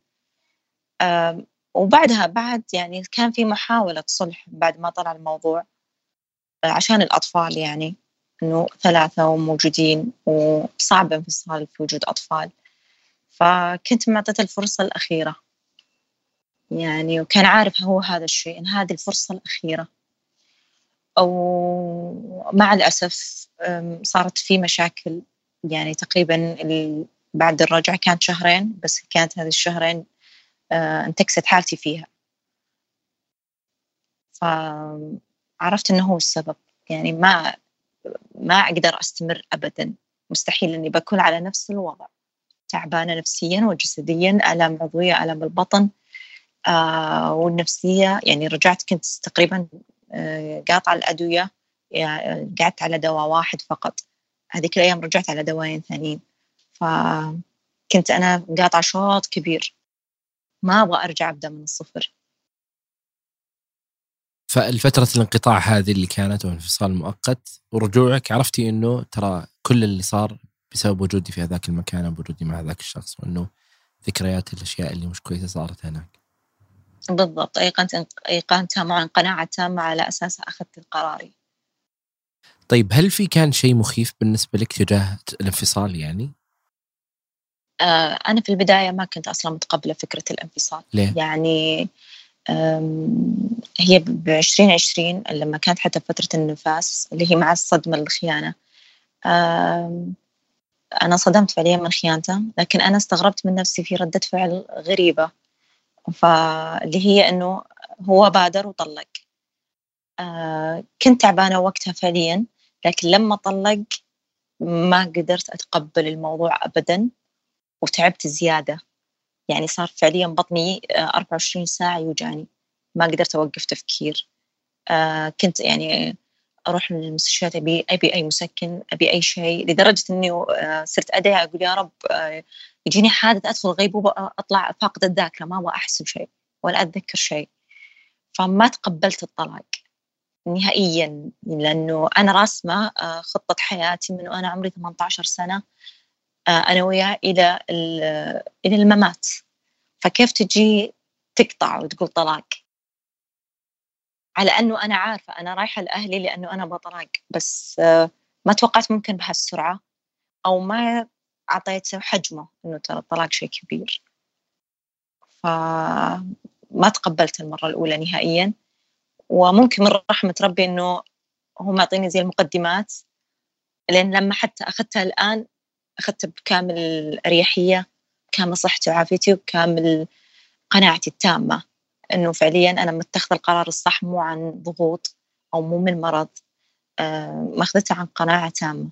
وبعدها بعد يعني كان في محاولة صلح بعد ما طلع الموضوع، عشان الأطفال، يعني إنه 3 وموجودين وصعب انفصال في وجود أطفال، فكنت معطيته الفرصة الأخيرة يعني، وكان عارف هو هذا الشيء، إن هذه الفرصة الأخيرة. أو مع الأسف صارت في مشاكل، يعني تقريبا بعد الرجعة كانت 2 بس، كانت هذه الشهرين انتكست حالتي فيها، فعرفت إنه هو السبب. يعني ما أقدر أستمر أبدا، مستحيل إني بكون على نفس الوضع، تعبانة نفسيا وجسديا، آلام عضوية، آلام البطن، والنفسية. يعني رجعت كنت تقريبا قاطعة الأدوية، يعني قعدت على دواء واحد فقط، هذيك الأيام رجعت على دوايين ثانيين، فكنت أنا قاطعة شوط كبير، ما أبغى أرجع أبدأ من الصفر. فالفترة الانقطاع هذه اللي كانت وانفصال مؤقت ورجوعك، عرفتي إنه ترى كل اللي صار بسبب وجودي في هذاك المكان، بوجودي مع هذاك الشخص، وإنه ذكريات الأشياء اللي مش كويسة صارت هناك. بالضبط، أيقنتها مع قناعة تامة، على أساسها أخذت قراري. طيب هل في كان شيء مخيف بالنسبة لك تجاه الانفصال يعني؟ أنا في البداية ما كنت أصلا متقبلة فكرة الانفصال. ليه؟ يعني هي ب2020 لما كانت حتى فترة النفاس اللي هي مع الصدمة الخيانة، أنا صدمت فعليا من خيانته، لكن أنا استغربت من نفسي في ردة فعل غريبة، فاللي هي إنه هو بادر وطلق. كنت تعبانة وقتها فعليا، لكن لما طلق ما قدرت أتقبل الموضوع أبدا، وتعبت زيادة. يعني صار فعليا بطني 24 ساعة يوجعني، ما قدرت أوقف تفكير. كنت يعني أروح للمستشفيات، أبي أي مسكن، أبي أي شيء، لدرجة إني صرت أدعي أقول يا رب يجيني حادث أدخل غيبوبة، أطلع فاقدة الذاكرة، ما أبغى أحس بشيء ولا أتذكر شيء. فما تقبلت الطلاق نهائيا، لأنه أنا راسمة خطة حياتي من وأنا عمري 18 سنة، أنا وياه إلى الممات، فكيف تجي تقطع وتقول طلاق؟ على أنه أنا عارفة أنا رايحة لأهلي لأنه أنا بطلاق، بس ما توقعت ممكن بهالسرعة، أو ما أعطيته حجمه إنه ترى الطلاق شيء كبير. فما تقبلت المرة الأولى نهائيا، وممكن من رحمة ربي إنه هو معطيني زي المقدمات، لأن لما حتى أخذتها الآن أخذتها بكامل الأريحية، كامل صحتي وعافيتي، وكامل قناعتي التامة إنه فعليا أنا متخذ القرار الصح، مو عن ضغوط أو مو من مرض، ماخذتها عن قناعة تامة،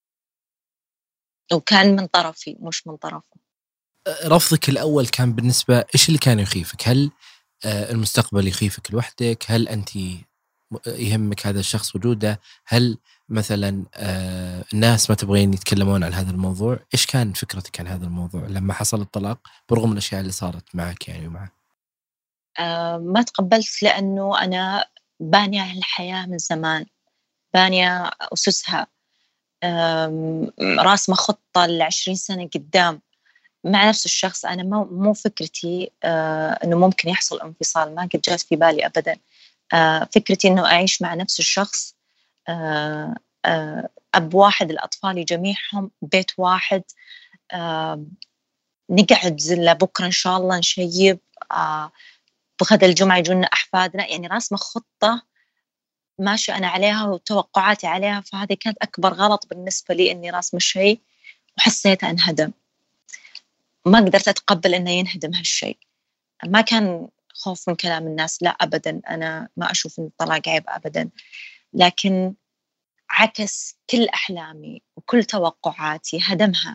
وكان من طرفي مش من طرفه. رفضك الأول كان بالنسبة إيش اللي كان يخيفك؟ هل المستقبل يخيفك لوحدك؟ هل أنت يهمك هذا الشخص وجوده؟ هل مثلا الناس ما تبغين يتكلمون عن هذا الموضوع؟ إيش كان فكرتك عن هذا الموضوع لما حصل الطلاق برغم الأشياء اللي صارت معك يعني ومعه؟ ما تقبلت، لأنه أنا بانية الحياة من زمان، بانية أسسها، راسمة خطة ل20 سنة قدام، مع نفس الشخص. أنا مو فكرتي إنه ممكن يحصل انفصال، ما قد جات في بالي أبدا. فكرتي إنه أعيش مع نفس الشخص، آه، أب واحد، الأطفال جميعهم بيت واحد، آه، نقعد لبكرة إن شاء الله نشيب، بغدا الجمعة يجونا أحفادنا، يعني راسمة خطة ماشي أنا عليها وتوقعاتي عليها. فهذه كانت أكبر غلط بالنسبة لي، إني راسمة شيء وحسيته انهدم. ما قدرت أتقبل إنه ينهدم هالشيء. ما كان خوف من كلام الناس، لا أبدا، أنا ما أشوف إن الطلاق عيب أبدا، لكن عكس كل أحلامي وكل توقعاتي، هدمها.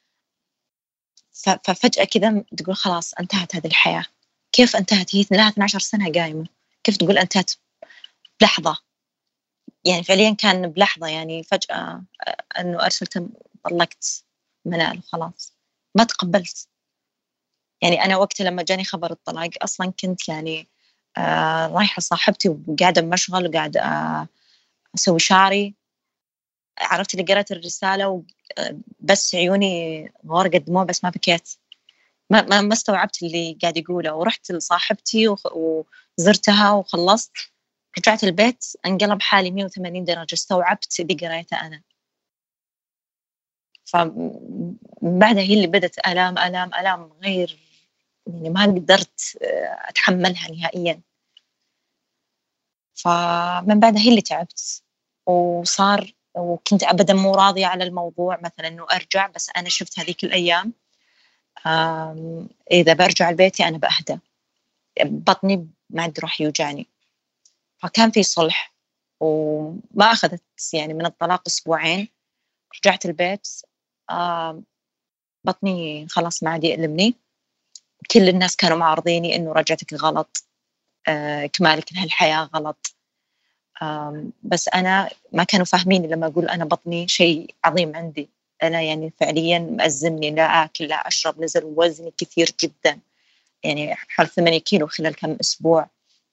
ففجأة كذا تقول خلاص انتهت هذه الحياة. كيف انتهت؟ هي لها 12 سنة قايمة، كيف تقول انتهت بلحظة؟ يعني فعليا كان بلحظة، يعني فجأة أنه أرسلت طلقت منال وخلاص. ما تقبلت. يعني أنا وقتها لما جاني خبر الطلاق أصلا كنت يعني رايحة صاحبتي وقاعدة بمشغل وقاعدة أسوي شعري. عرفت اللي قرأت الرسالة بس عيوني غارقة دموع، بس ما بكيت. ما استوعبت اللي قاعد يقوله، ورحت لصاحبتي وزرتها وخلصت. رجعت البيت انقلب حالي 180 درجة، استوعبت اللي قريته أنا. فبعدها هي اللي بدت آلام آلام آلام غير، يعني ما قدرت أتحملها نهائيا. فمن بعدها هي اللي تعبت وصار، وكنت أبدا مو راضية على الموضوع مثلا إنه أرجع. بس أنا شفت هذيك الأيام إذا برجع لبيتي أنا بأهدى، بطني ما عاد راح يوجعني. فكان في صلح، وما أخذت يعني من الطلاق أسبوعين رجعت البيت. بطني خلاص ما عاد يألمني. كل الناس كانوا معارضيني إنه رجعتك غلط، كمالك لهالحياة غلط. بس أنا ما كانوا فاهميني لما أقول أنا بطني شيء عظيم عندي. أنا يعني فعليا مأزمني، لا آكل لا أشرب، نزل وزني كثير جدا، يعني حوالي 8 كيلو خلال كم أسبوع.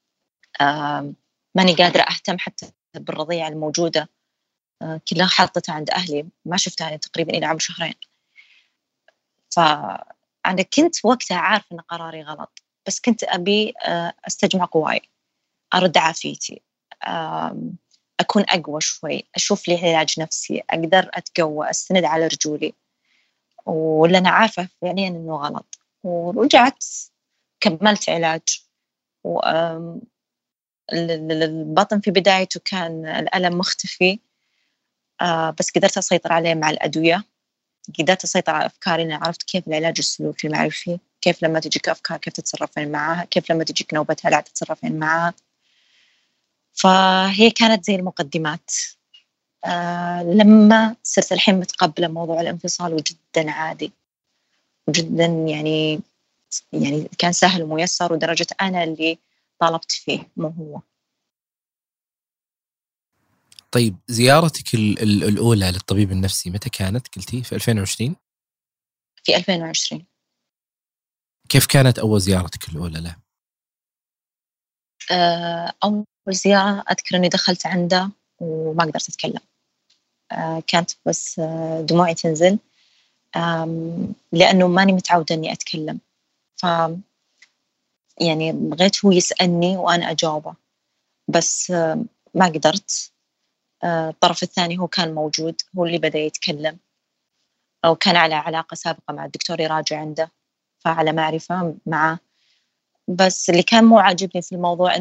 ماني قادرة أهتم حتى بالرضيعة الموجودة، كلها حاطتها عند أهلي، ما شفتها يعني تقريبا إلى عمر شهرين. فأنا كنت وقتها عارفة أن قراري غلط، بس كنت أبي أستجمع قواي، أرد عافيتي، أكون أقوى شوي، أشوف لي علاج نفسي، أقدر أتقوى، أستند على رجولي. ولا أنا عارفة فعليا إنه غلط. ورجعت كملت علاج. البطن في بدايته كان الألم مختفي، بس قدرت أسيطر عليه مع الأدوية. قدرت أسيطر على أفكاري، أنا عرفت كيف العلاج السلوكي المعرفي، كيف لما تجيك أفكار كيف تتصرفين معها، كيف لما تجيك نوبة هلع تتصرفين معها. فهي كانت زي المقدمات. لما صرت الحين متقبلة موضوع الانفصال وجدا عادي وجدا يعني كان سهل وميسر، ودرجة أنا اللي طالبت فيه مو هو. طيب زيارتك الأولى للطبيب النفسي متى كانت؟ قلتي في 2020؟ في 2020. كيف كانت أول زيارتك الأولى له؟ أول زيارة أذكر أني دخلت عنده وما قدرت أتكلم. كانت بس دموعي تنزل، لأنه ماني متعودة أني أتكلم. ف يعني بغيت هو يسألني وأنا أجاوبه، بس ما قدرت. الطرف الثاني هو كان موجود، هو اللي بدأ يتكلم، أو كان على علاقة سابقة مع الدكتور يراجع عنده، فعلى معرفة معه. بس اللي كان مو عاجبني في الموضوع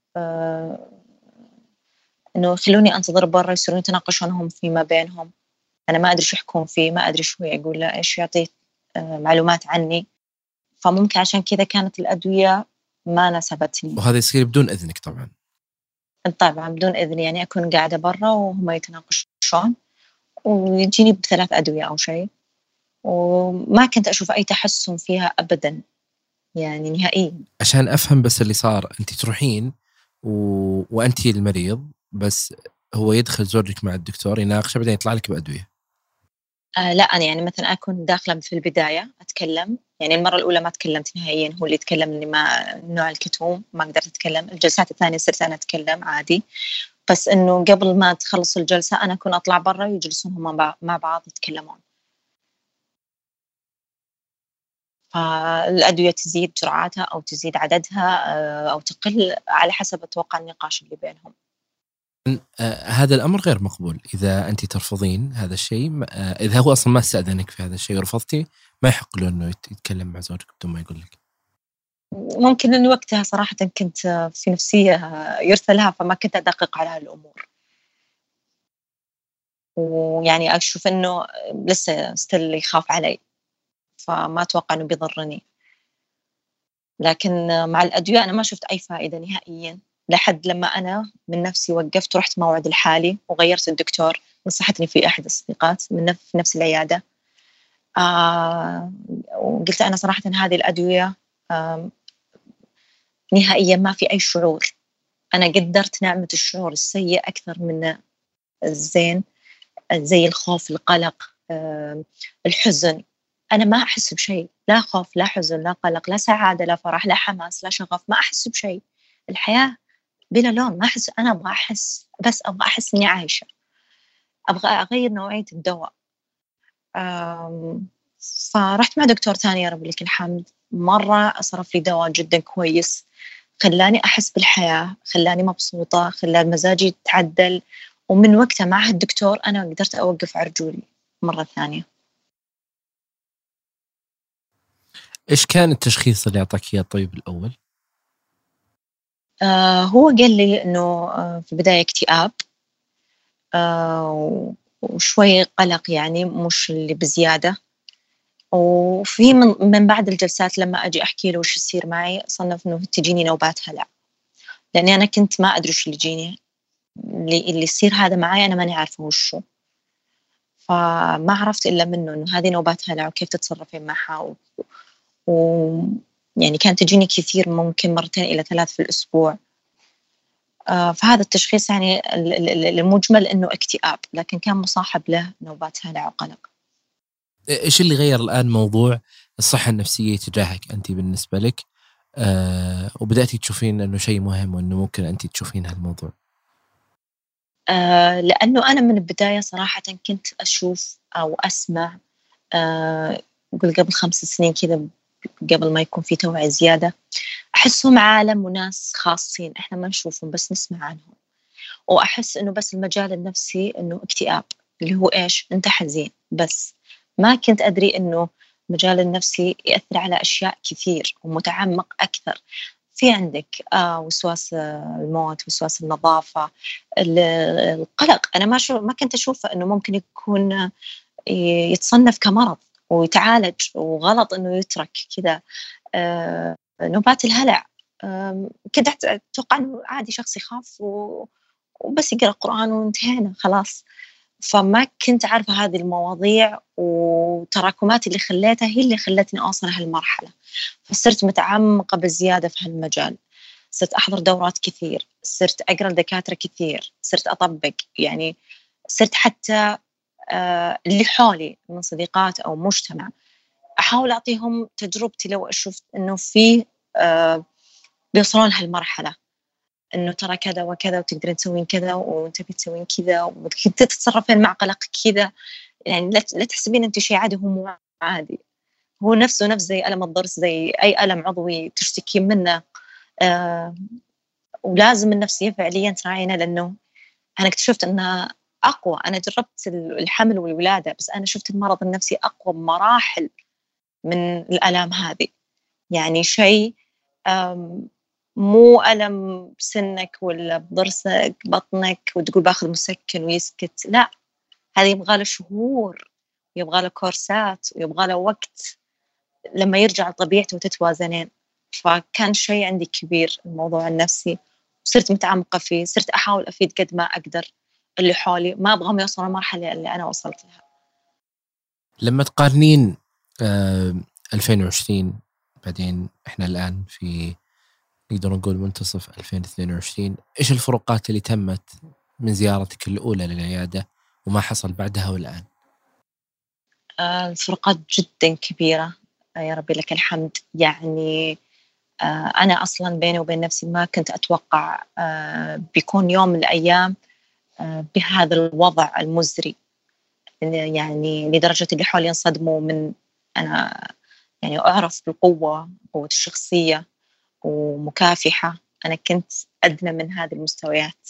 إنه يخلوني أنتظر برا، يصيرون يتناقشون هم فيما بينهم. أنا ما أدري شو يحكون فيه، ما أدري شو يقول له، إيش يعطيه معلومات عني. فممكن عشان كذا كانت الأدوية ما ناسبتني. وهذا يصير بدون إذنك طبعا؟ طبعا بدون إذن، يعني أكون قاعدة برا وهم يتناقشون ويجيني ب3 أدوية أو شيء، وما كنت أشوف أي تحسن فيها أبدا، يعني نهائيا. عشان أفهم بس اللي صار، أنت تروحين وأنت المريض، بس هو يدخل زوجك مع الدكتور يناقشه بعدين يطلع لك بأدوية؟ لا أنا يعني مثلا أكون داخلة في البداية أتكلم، يعني المرة الأولى ما تكلمت نهائيا، هو اللي يتكلم، اللي ما نوع الكتوم ما قدرت أتكلم. الجلسات الثانية صرت أنا أتكلم عادي، بس إنه قبل ما تخلص الجلسة أنا أكون أطلع برا ويجلسون هم مع بعض يتكلمون. فالأدوية تزيد جرعاتها أو تزيد عددها أو تقل على حسب أتوقع النقاش اللي بينهم. هذا الأمر غير مقبول. إذا أنت ترفضين هذا الشيء، إذا هو أصلا ما استأذنك في هذا الشيء ورفضتي، ما يحق له أنه يتكلم مع زوجك بدون ما يقول لك. ممكن لأن وقتها صراحة كنت في نفسية يرثى لها، فما كنت أدقق على هالأمور، ويعني أشوف إنه لسه ستيل يخاف علي، فما أتوقع إنه بيضرني. لكن مع الأدوية أنا ما شفت أي فائدة نهائيا، لحد لما أنا من نفسي وقفت ورحت موعد الحالي وغيرت الدكتور. نصحتني في أحد الصديقات في نفس العيادة، وقلت أنا صراحة هذه الأدوية نهائيا ما في أي شعور. أنا قدرت نعمة الشعور السيء أكثر من الزين، زي الخوف، القلق، الحزن. أنا ما أحس بشيء، لا خوف لا حزن لا قلق لا سعادة لا فرح لا حماس لا شغف، ما أحس بشيء. الحياة بلا لون، ما أحس. أنا أبغى أحس، بس أبغى أحس إني عايشة. أبغى أغير نوعية الدواء. فرحت مع دكتور تاني يا رب لك الحمد، مرة صرف لي دواء جدا كويس، خلاني أحس بالحياة، خلاني مبسوطة، خلاني مزاجي يتعدل. ومن وقتها مع هالدكتور أنا قدرت أوقف عرجولي مرة ثانية. إيش كان التشخيص اللي أعطاك إياه الطبيب الأول؟ هو قال لي إنه في البداية اكتئاب، وشوي قلق، يعني مش اللي بزيادة. وفي من بعد الجلسات لما أجي أحكي له وش يصير معي، صنف إنه تجيني نوبات هلع، لأني أنا كنت ما أدري وش اللي يجيني، اللي يصير هذا معي أنا ماني عارفة وشو. فما عرفت إلا منه إنه هذه نوبات هلع وكيف تتصرفين معها. يعني كانت تجيني كثير، ممكن 2 إلى 3 في الأسبوع. فهذا التشخيص يعني المجمل إنه اكتئاب، لكن كان مصاحب له نوبات هلع وقلق. إيش اللي غير الآن موضوع الصحة النفسية تجاهك أنت بالنسبة لك، وبدأتي تشوفين أنه شيء مهم وأنه ممكن أنت تشوفين هالموضوع؟ لأنه أنا من البداية صراحة كنت أشوف أو أسمع، قبل 5 سنين كذا، قبل ما يكون في توعية زيادة، أحسهم عالم وناس خاصين إحنا ما نشوفهم بس نسمع عنهم. وأحس إنه بس المجال النفسي إنه اكتئاب، اللي هو إيش، أنت حزين بس. ما كنت أدري إنه المجال النفسي يأثر على أشياء كثير ومتعمق أكثر. في عندك وسواس الموت، وسواس النظافة، القلق. أنا ما كنت أشوفه إنه ممكن يكون يتصنف كمرض ويتعالج، وغلط إنه يترك كذا. نوبات الهلع كنت أتوقع إنه عادي شخص يخاف وبس يقرأ قرآن وانتهينا خلاص. فما كنت عارفة هذه المواضيع، وتراكمات اللي خليتها هي اللي خلتني أوصل هالمرحلة. فصرت متعمقة بزيادة في هالمجال، صرت أحضر دورات كثير، صرت أقرأ لدكاترة كثير، صرت أطبق، يعني صرت حتى اللي حولي من صديقات أو مجتمع أحاول أعطيهم تجربتي لو أشوف إنه في بيوصلون هالمرحلة، إنه ترى كذا وكذا وتقدرين تسوين كذا وتبي تسوين كذا وكنت تتصرفين مع قلق كذا. يعني لا تحسبين أنت شيء عادي، هو مو عادي، هو نفسه نفس زي ألم الضرس، زي أي ألم عضوي تشتكين منه. ولازم النفسية فعليا تراعينا، لأنه أنا اكتشفت أنها أقوى. أنا جربت الحمل والولادة، بس أنا شفت المرض النفسي أقوى بمراحل من الآلام هذه. يعني شيء مو ألم بسنك ولا بضرسك بطنك وتقول باخذ مسكن ويسكت، لا، هذا يبغى له شهور، يبغى له كورسات، ويبغى له وقت لما يرجع لطبيعته وتتوازنين. فكان شيء عندي كبير الموضوع النفسي، وصرت متعمقة فيه، صرت أحاول أفيد قد ما أقدر اللي حولي، ما أبغاهم يوصلوا المرحلة اللي أنا وصلت لها. لما تقارنين 2020 بعدين إحنا الآن في نقدر نقول منتصف 2022، إيش الفروقات اللي تمت من زيارتك الأولى للعيادة وما حصل بعدها والآن؟ الفروقات جدا كبيرة، يا ربي لك الحمد. يعني أنا أصلا بيني وبين نفسي ما كنت أتوقع بيكون يوم من الأيام بهذا الوضع المزري، يعني لدرجة اللي حولي ينصدموا من أنا يعني أعرف بالقوة، قوة الشخصية ومكافحة. أنا كنت أدنى من هذه المستويات.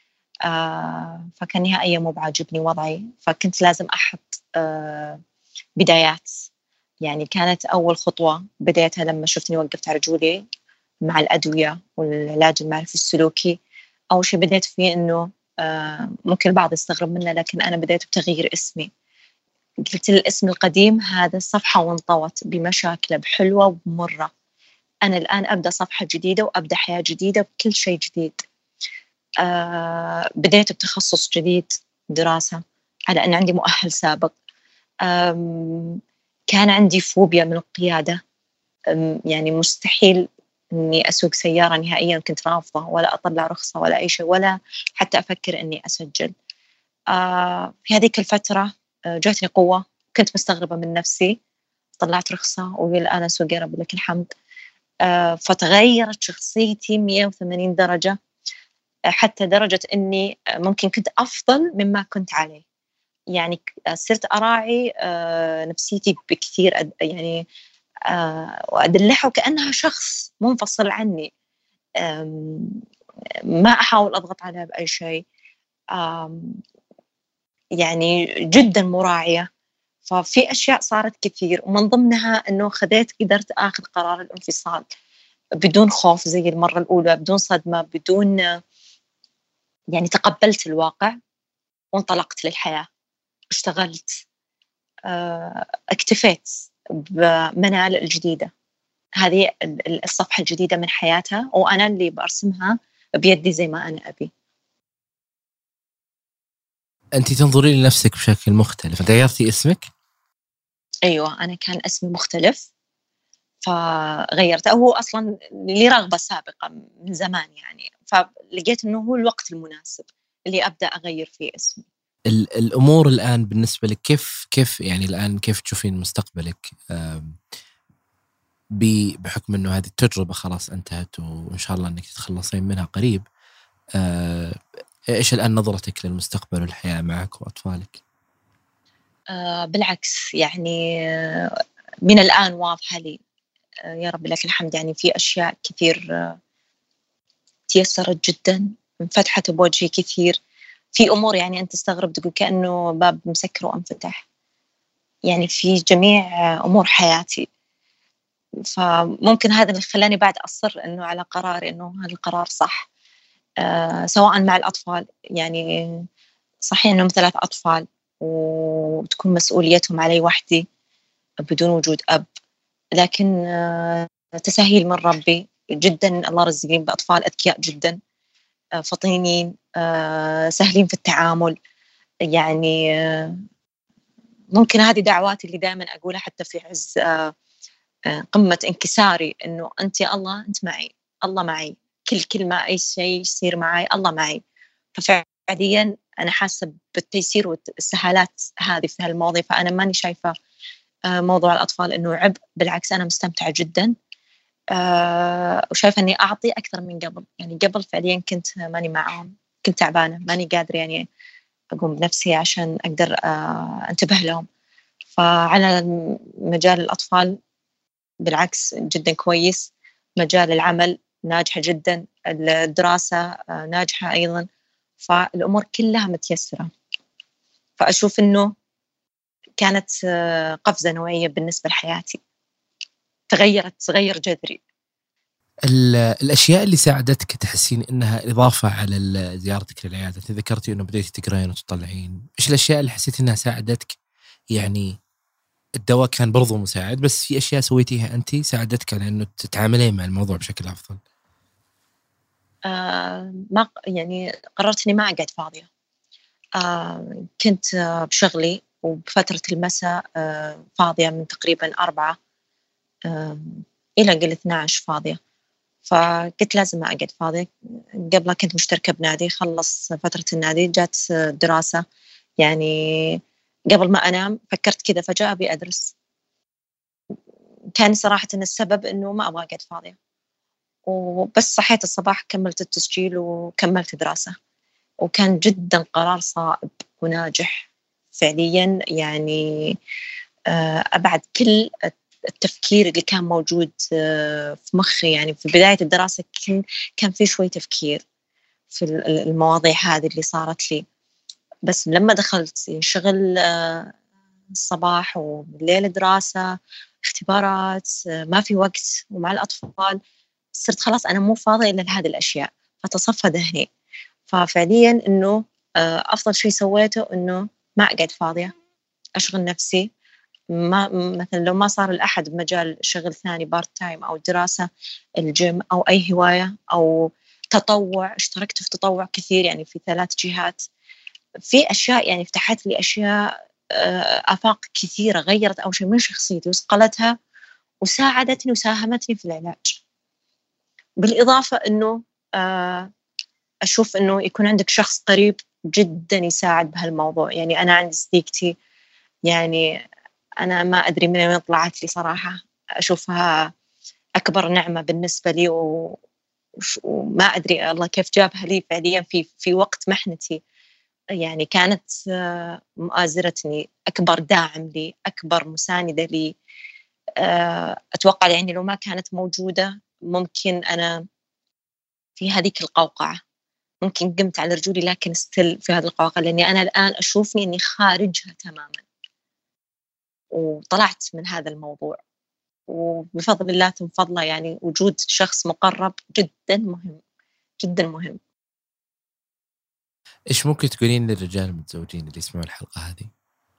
فكان نهائيا مو بعاجبني وضعي، فكنت لازم أحط بدايات. يعني كانت أول خطوة بديتها لما شفتني وقفت على رجولي مع الأدوية والعلاج المعرفي السلوكي. أول شيء بديت فيه إنه ممكن البعض يستغرب منه، لكن أنا بديت بتغيير اسمي. قلت الاسم القديم هذا صفحة وانطوت بمشاكله بحلوة وبمرة. أنا الآن أبدأ صفحة جديدة وأبدأ حياة جديدة بكل شيء جديد. بديت بتخصص جديد دراسة على أن عندي مؤهل سابق. كان عندي فوبيا من القيادة. يعني مستحيل إني أسوق سيارة نهائيا، كنت رافضة، ولا أطلع رخصة ولا أي شيء، ولا حتى أفكر إني أسجل. في هذيك الفترة جاتني قوة، كنت مستغربة من نفسي، طلعت رخصة والآن أسوق يا رب لك الحمد. فتغيرت شخصيتي 180 درجة، حتى درجة إني ممكن كنت أفضل مما كنت عليه. يعني صرت أراعي نفسيتي بكثير، يعني وأدلعها كأنها شخص منفصل عني. ما أحاول أضغط عليها بأي شيء. يعني جدا مراعية. ففي أشياء صارت كثير، ومن ضمنها أنه قدرت أخذ قرار الانفصال بدون خوف زي المرة الأولى، بدون صدمة، بدون يعني تقبلت الواقع وانطلقت للحياة. اشتغلت، اكتفيت بمنال الجديدة. هذه الصفحة الجديدة من حياتها، وأنا اللي برسمها بيدي زي ما أنا أبي. أنت تنظرين لنفسك بشكل مختلف، أنت غيرتي اسمك؟ أيوة، أنا كان اسمي مختلف فغيرته. هو أصلا لي رغبة سابقة من زمان يعني، فلقيت أنه هو الوقت المناسب اللي أبدأ أغير فيه اسمي. الأمور الآن بالنسبة لك كيف يعني الآن كيف تشوفين مستقبلك؟ بحكم أنه هذه التجربة خلاص انتهت وإن شاء الله أنك تتخلصين منها قريب. إيش الآن نظرتك للمستقبل والحياة معك وأطفالك؟ بالعكس، يعني من الآن واضحة لي، يا رب لك الحمد. يعني في أشياء كثير تيسرت جدا، انفتحت بوجهي كثير. في أمور يعني أنت تستغرب، تقول كأنه باب مسكر وانفتح، يعني في جميع أمور حياتي. فممكن هذا اللي خلاني بعد أصر إنه على قراري إنه هذا القرار صح. سواء مع الأطفال، يعني صحيح إنهم 3 أطفال وتكون مسؤوليتهم علي وحدي بدون وجود أب، لكن تسهيل من ربي جدا. الله رزقني بأطفال أذكياء جدا، فطينين، سهلين في التعامل. يعني ممكن هذه دعواتي اللي دائما أقولها حتى في عز قمة انكساري، إنه أنت يا الله، أنت معي، الله معي، كل كلمة أي شيء يصير معي الله معي. ففعليا أنا حاسة بالتيسير والسهالات هذه في هالمواضيع. فأنا ماني شايفة موضوع الأطفال إنه عبء، بالعكس أنا مستمتعة جدا. وشايفة إني أعطي أكثر من قبل. يعني قبل فعليا كنت ماني معهم، كنت تعبانة، ماني قادرة يعني أقوم بنفسي عشان أقدر أنتبه لهم. فعلى مجال الأطفال بالعكس جدا كويس. مجال العمل ناجحة جدا، الدراسة ناجحة أيضا. فالأمور كلها متيسرة. فأشوف إنه كانت قفزة نوعية بالنسبة لحياتي، تغير جذري. الأشياء اللي ساعدتك تحسين إنها إضافة على زيارتك للعيادة، أنت ذكرتي إنه بديتي تقرأين وتطلعين، إيش الأشياء اللي حسيت إنها ساعدتك؟ يعني الدواء كان برضو مساعد، بس في أشياء سويتيها أنت ساعدتك على إنه تتعاملين مع الموضوع بشكل أفضل. ما يعني قررت إني ما أقعد فاضية. كنت بشغلي، وبفترة المساء فاضية من تقريبا 4 إلى قل 12 فاضية. فقلت لازم أقعد فاضية. قبلها كنت مشتركة بنادي، خلص فترة النادي جات دراسة. يعني قبل ما أنام فكرت كذا فجأة أبي أدرس. كان صراحة إن السبب إنه ما أبغى أقعد فاضية، وبس صحيت الصباح كملت التسجيل وكملت دراسة. وكان جدا قرار صائب وناجح فعليا. يعني أبعد كل التفكير اللي كان موجود في مخي. يعني في بداية الدراسة كان في شوي تفكير في المواضيع هذه اللي صارت لي، بس لما دخلت شغل الصباح والليل دراسة اختبارات، ما في وقت، ومع الأطفال صرت خلاص أنا مو فاضية إلا لهذه الأشياء، فتصفى ذهني. ففعليا إنه أفضل شيء سويته إنه ما أقعد فاضية، أشغل نفسي. ما مثلا لو ما صار الأحد بمجال شغل ثاني بارت تايم أو دراسة، الجيم أو أي هواية أو تطوع، اشتركت في تطوع كثير يعني في 3 جهات. في أشياء يعني فتحت لي أشياء، آفاق كثيرة غيرت أول شيء من شخصيتي وصقلتها وساعدتني وساهمتني في العلاج. بالإضافة إنه أشوف إنه يكون عندك شخص قريب جدا يساعد بهالموضوع. يعني أنا عندي صديقتي، يعني أنا ما أدري من وين طلعت لي صراحة، أشوفها أكبر نعمة بالنسبة لي، وما أدري الله كيف جابها لي فعليا في وقت محنتي. يعني كانت مؤازرتني، أكبر داعم لي، أكبر مساندة لي. أتوقع يعني لو ما كانت موجودة ممكن أنا في هذيك القوقعة، ممكن قمت على رجولي، لكن استل في هذه القوقعة، لأني أنا الآن أشوفني أني خارجها تماما وطلعت من هذا الموضوع. وبفضل الله ثم فضله يعني وجود شخص مقرب جدا مهم، جدا مهم. إيش ممكن تقولين للرجال المتزوجين اللي يسمعون الحلقة هذه؟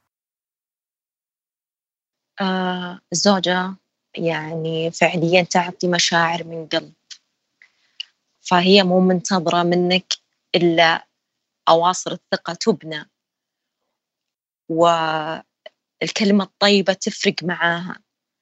الزوجة يعني فعليا تعطي مشاعر من قلب، فهي مو منتظرة منك إلا أواصر الثقة تبنى، والكلمة الطيبة تفرق معاها.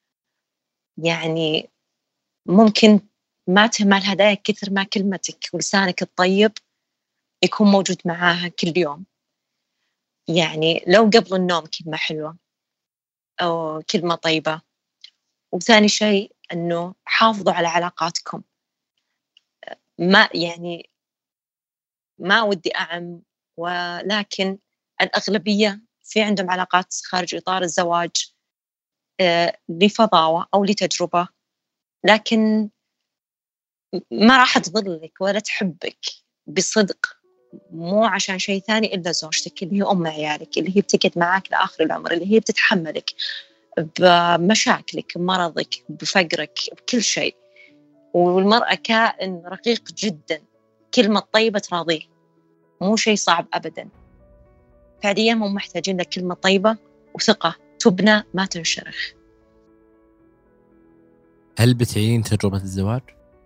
يعني ممكن ما تهمل هدايا كثر ما كلمتك ولسانك الطيب يكون موجود معاها كل يوم. يعني لو قبل النوم كلمة حلوة أو كلمة طيبة. وثاني شيء أنه حافظوا على علاقاتكم. ما يعني ما ودي أعم، ولكن الأغلبية في عندهم علاقات خارج إطار الزواج لفضاوة أو لتجربة، لكن ما راح تظلك ولا تحبك بصدق، مو عشان شيء ثاني إلا زوجتك اللي هي أم عيالك، اللي هي بتقعد معاك لآخر العمر، اللي هي بتتحملك بمشاكلك، بمرضك، بفقرك، بكل شيء. والمرأة كائن رقيق جدا، كلمة طيبة تراضيه، مو شيء صعب أبدا. فعليا هم محتاجين لك كلمة طيبة وثقة تبنى ما تنشرخ. هل بتعين تجربة الزواج؟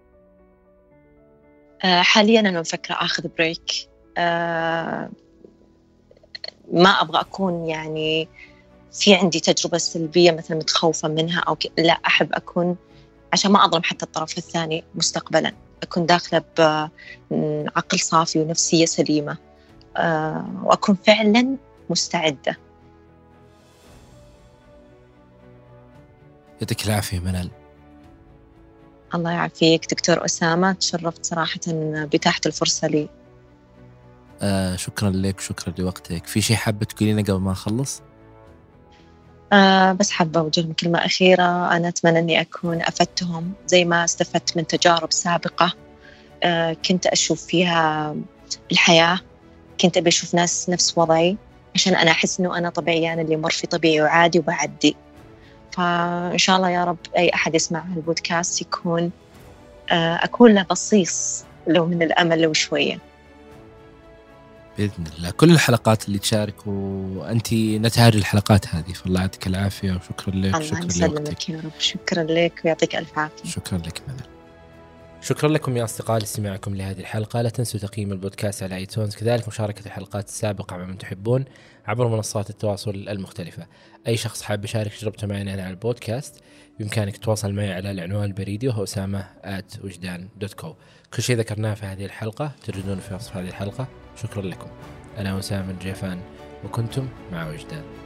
حاليا أنا مفكرة أخذ بريك. ما أبغى أكون يعني في عندي تجربة سلبية مثلا متخوفة منها أو لا، أحب أكون عشان ما أظلم حتى الطرف الثاني مستقبلا، أكون داخلة بعقل صافي ونفسية سليمة، وأكون فعلا مستعدة. يعطيك العافية منال. الله يعافيك دكتور أسامة، تشرفت صراحة بإتاحة الفرصة لي. شكرا لك، شكرا لوقتك. في شيء حابة تقولينه قبل ما نخلص؟ بس حابة أوجه لهم كلمة أخيرة. أنا أتمنى أني أكون أفدتهم زي ما استفدت من تجارب سابقة كنت أشوف فيها الحياة. كنت أبي أشوف ناس نفس وضعي عشان أنا أحس أنه أنا طبيعي، أنا اللي مر في طبيعي وعادي وبعدي. فإن شاء الله يا رب أي أحد يسمع هالبودكاست يكون أكون له بصيص لو من الأمل لو شوية بإذن الله. كل الحلقات اللي تشارك وأنت نتاج الحلقات هذه، فالله يعطيك العافية وشكرا لك. الله يسلمك يا رب. شكرا لك ويعطيك ألف عافية. شكرا لك منال. شكرا لكم يا أصدقاء لاستماعكم لهذه الحلقة. لا تنسوا تقييم البودكاست على ايتونز، كذلك مشاركة الحلقات السابقة مع من تحبون عبر منصات التواصل المختلفة. أي شخص حاب يشارك تجربته معنا على البودكاست بإمكانك تتواصل معي على العنوان البريدي وهو أسامة@وجدان.co. كل شيء ذكرناه في هذه الحلقة تجدونه في وصف هذه الحلقة. شكرا لكم. أنا أسامة الجيفان وكنتم مع وجدان.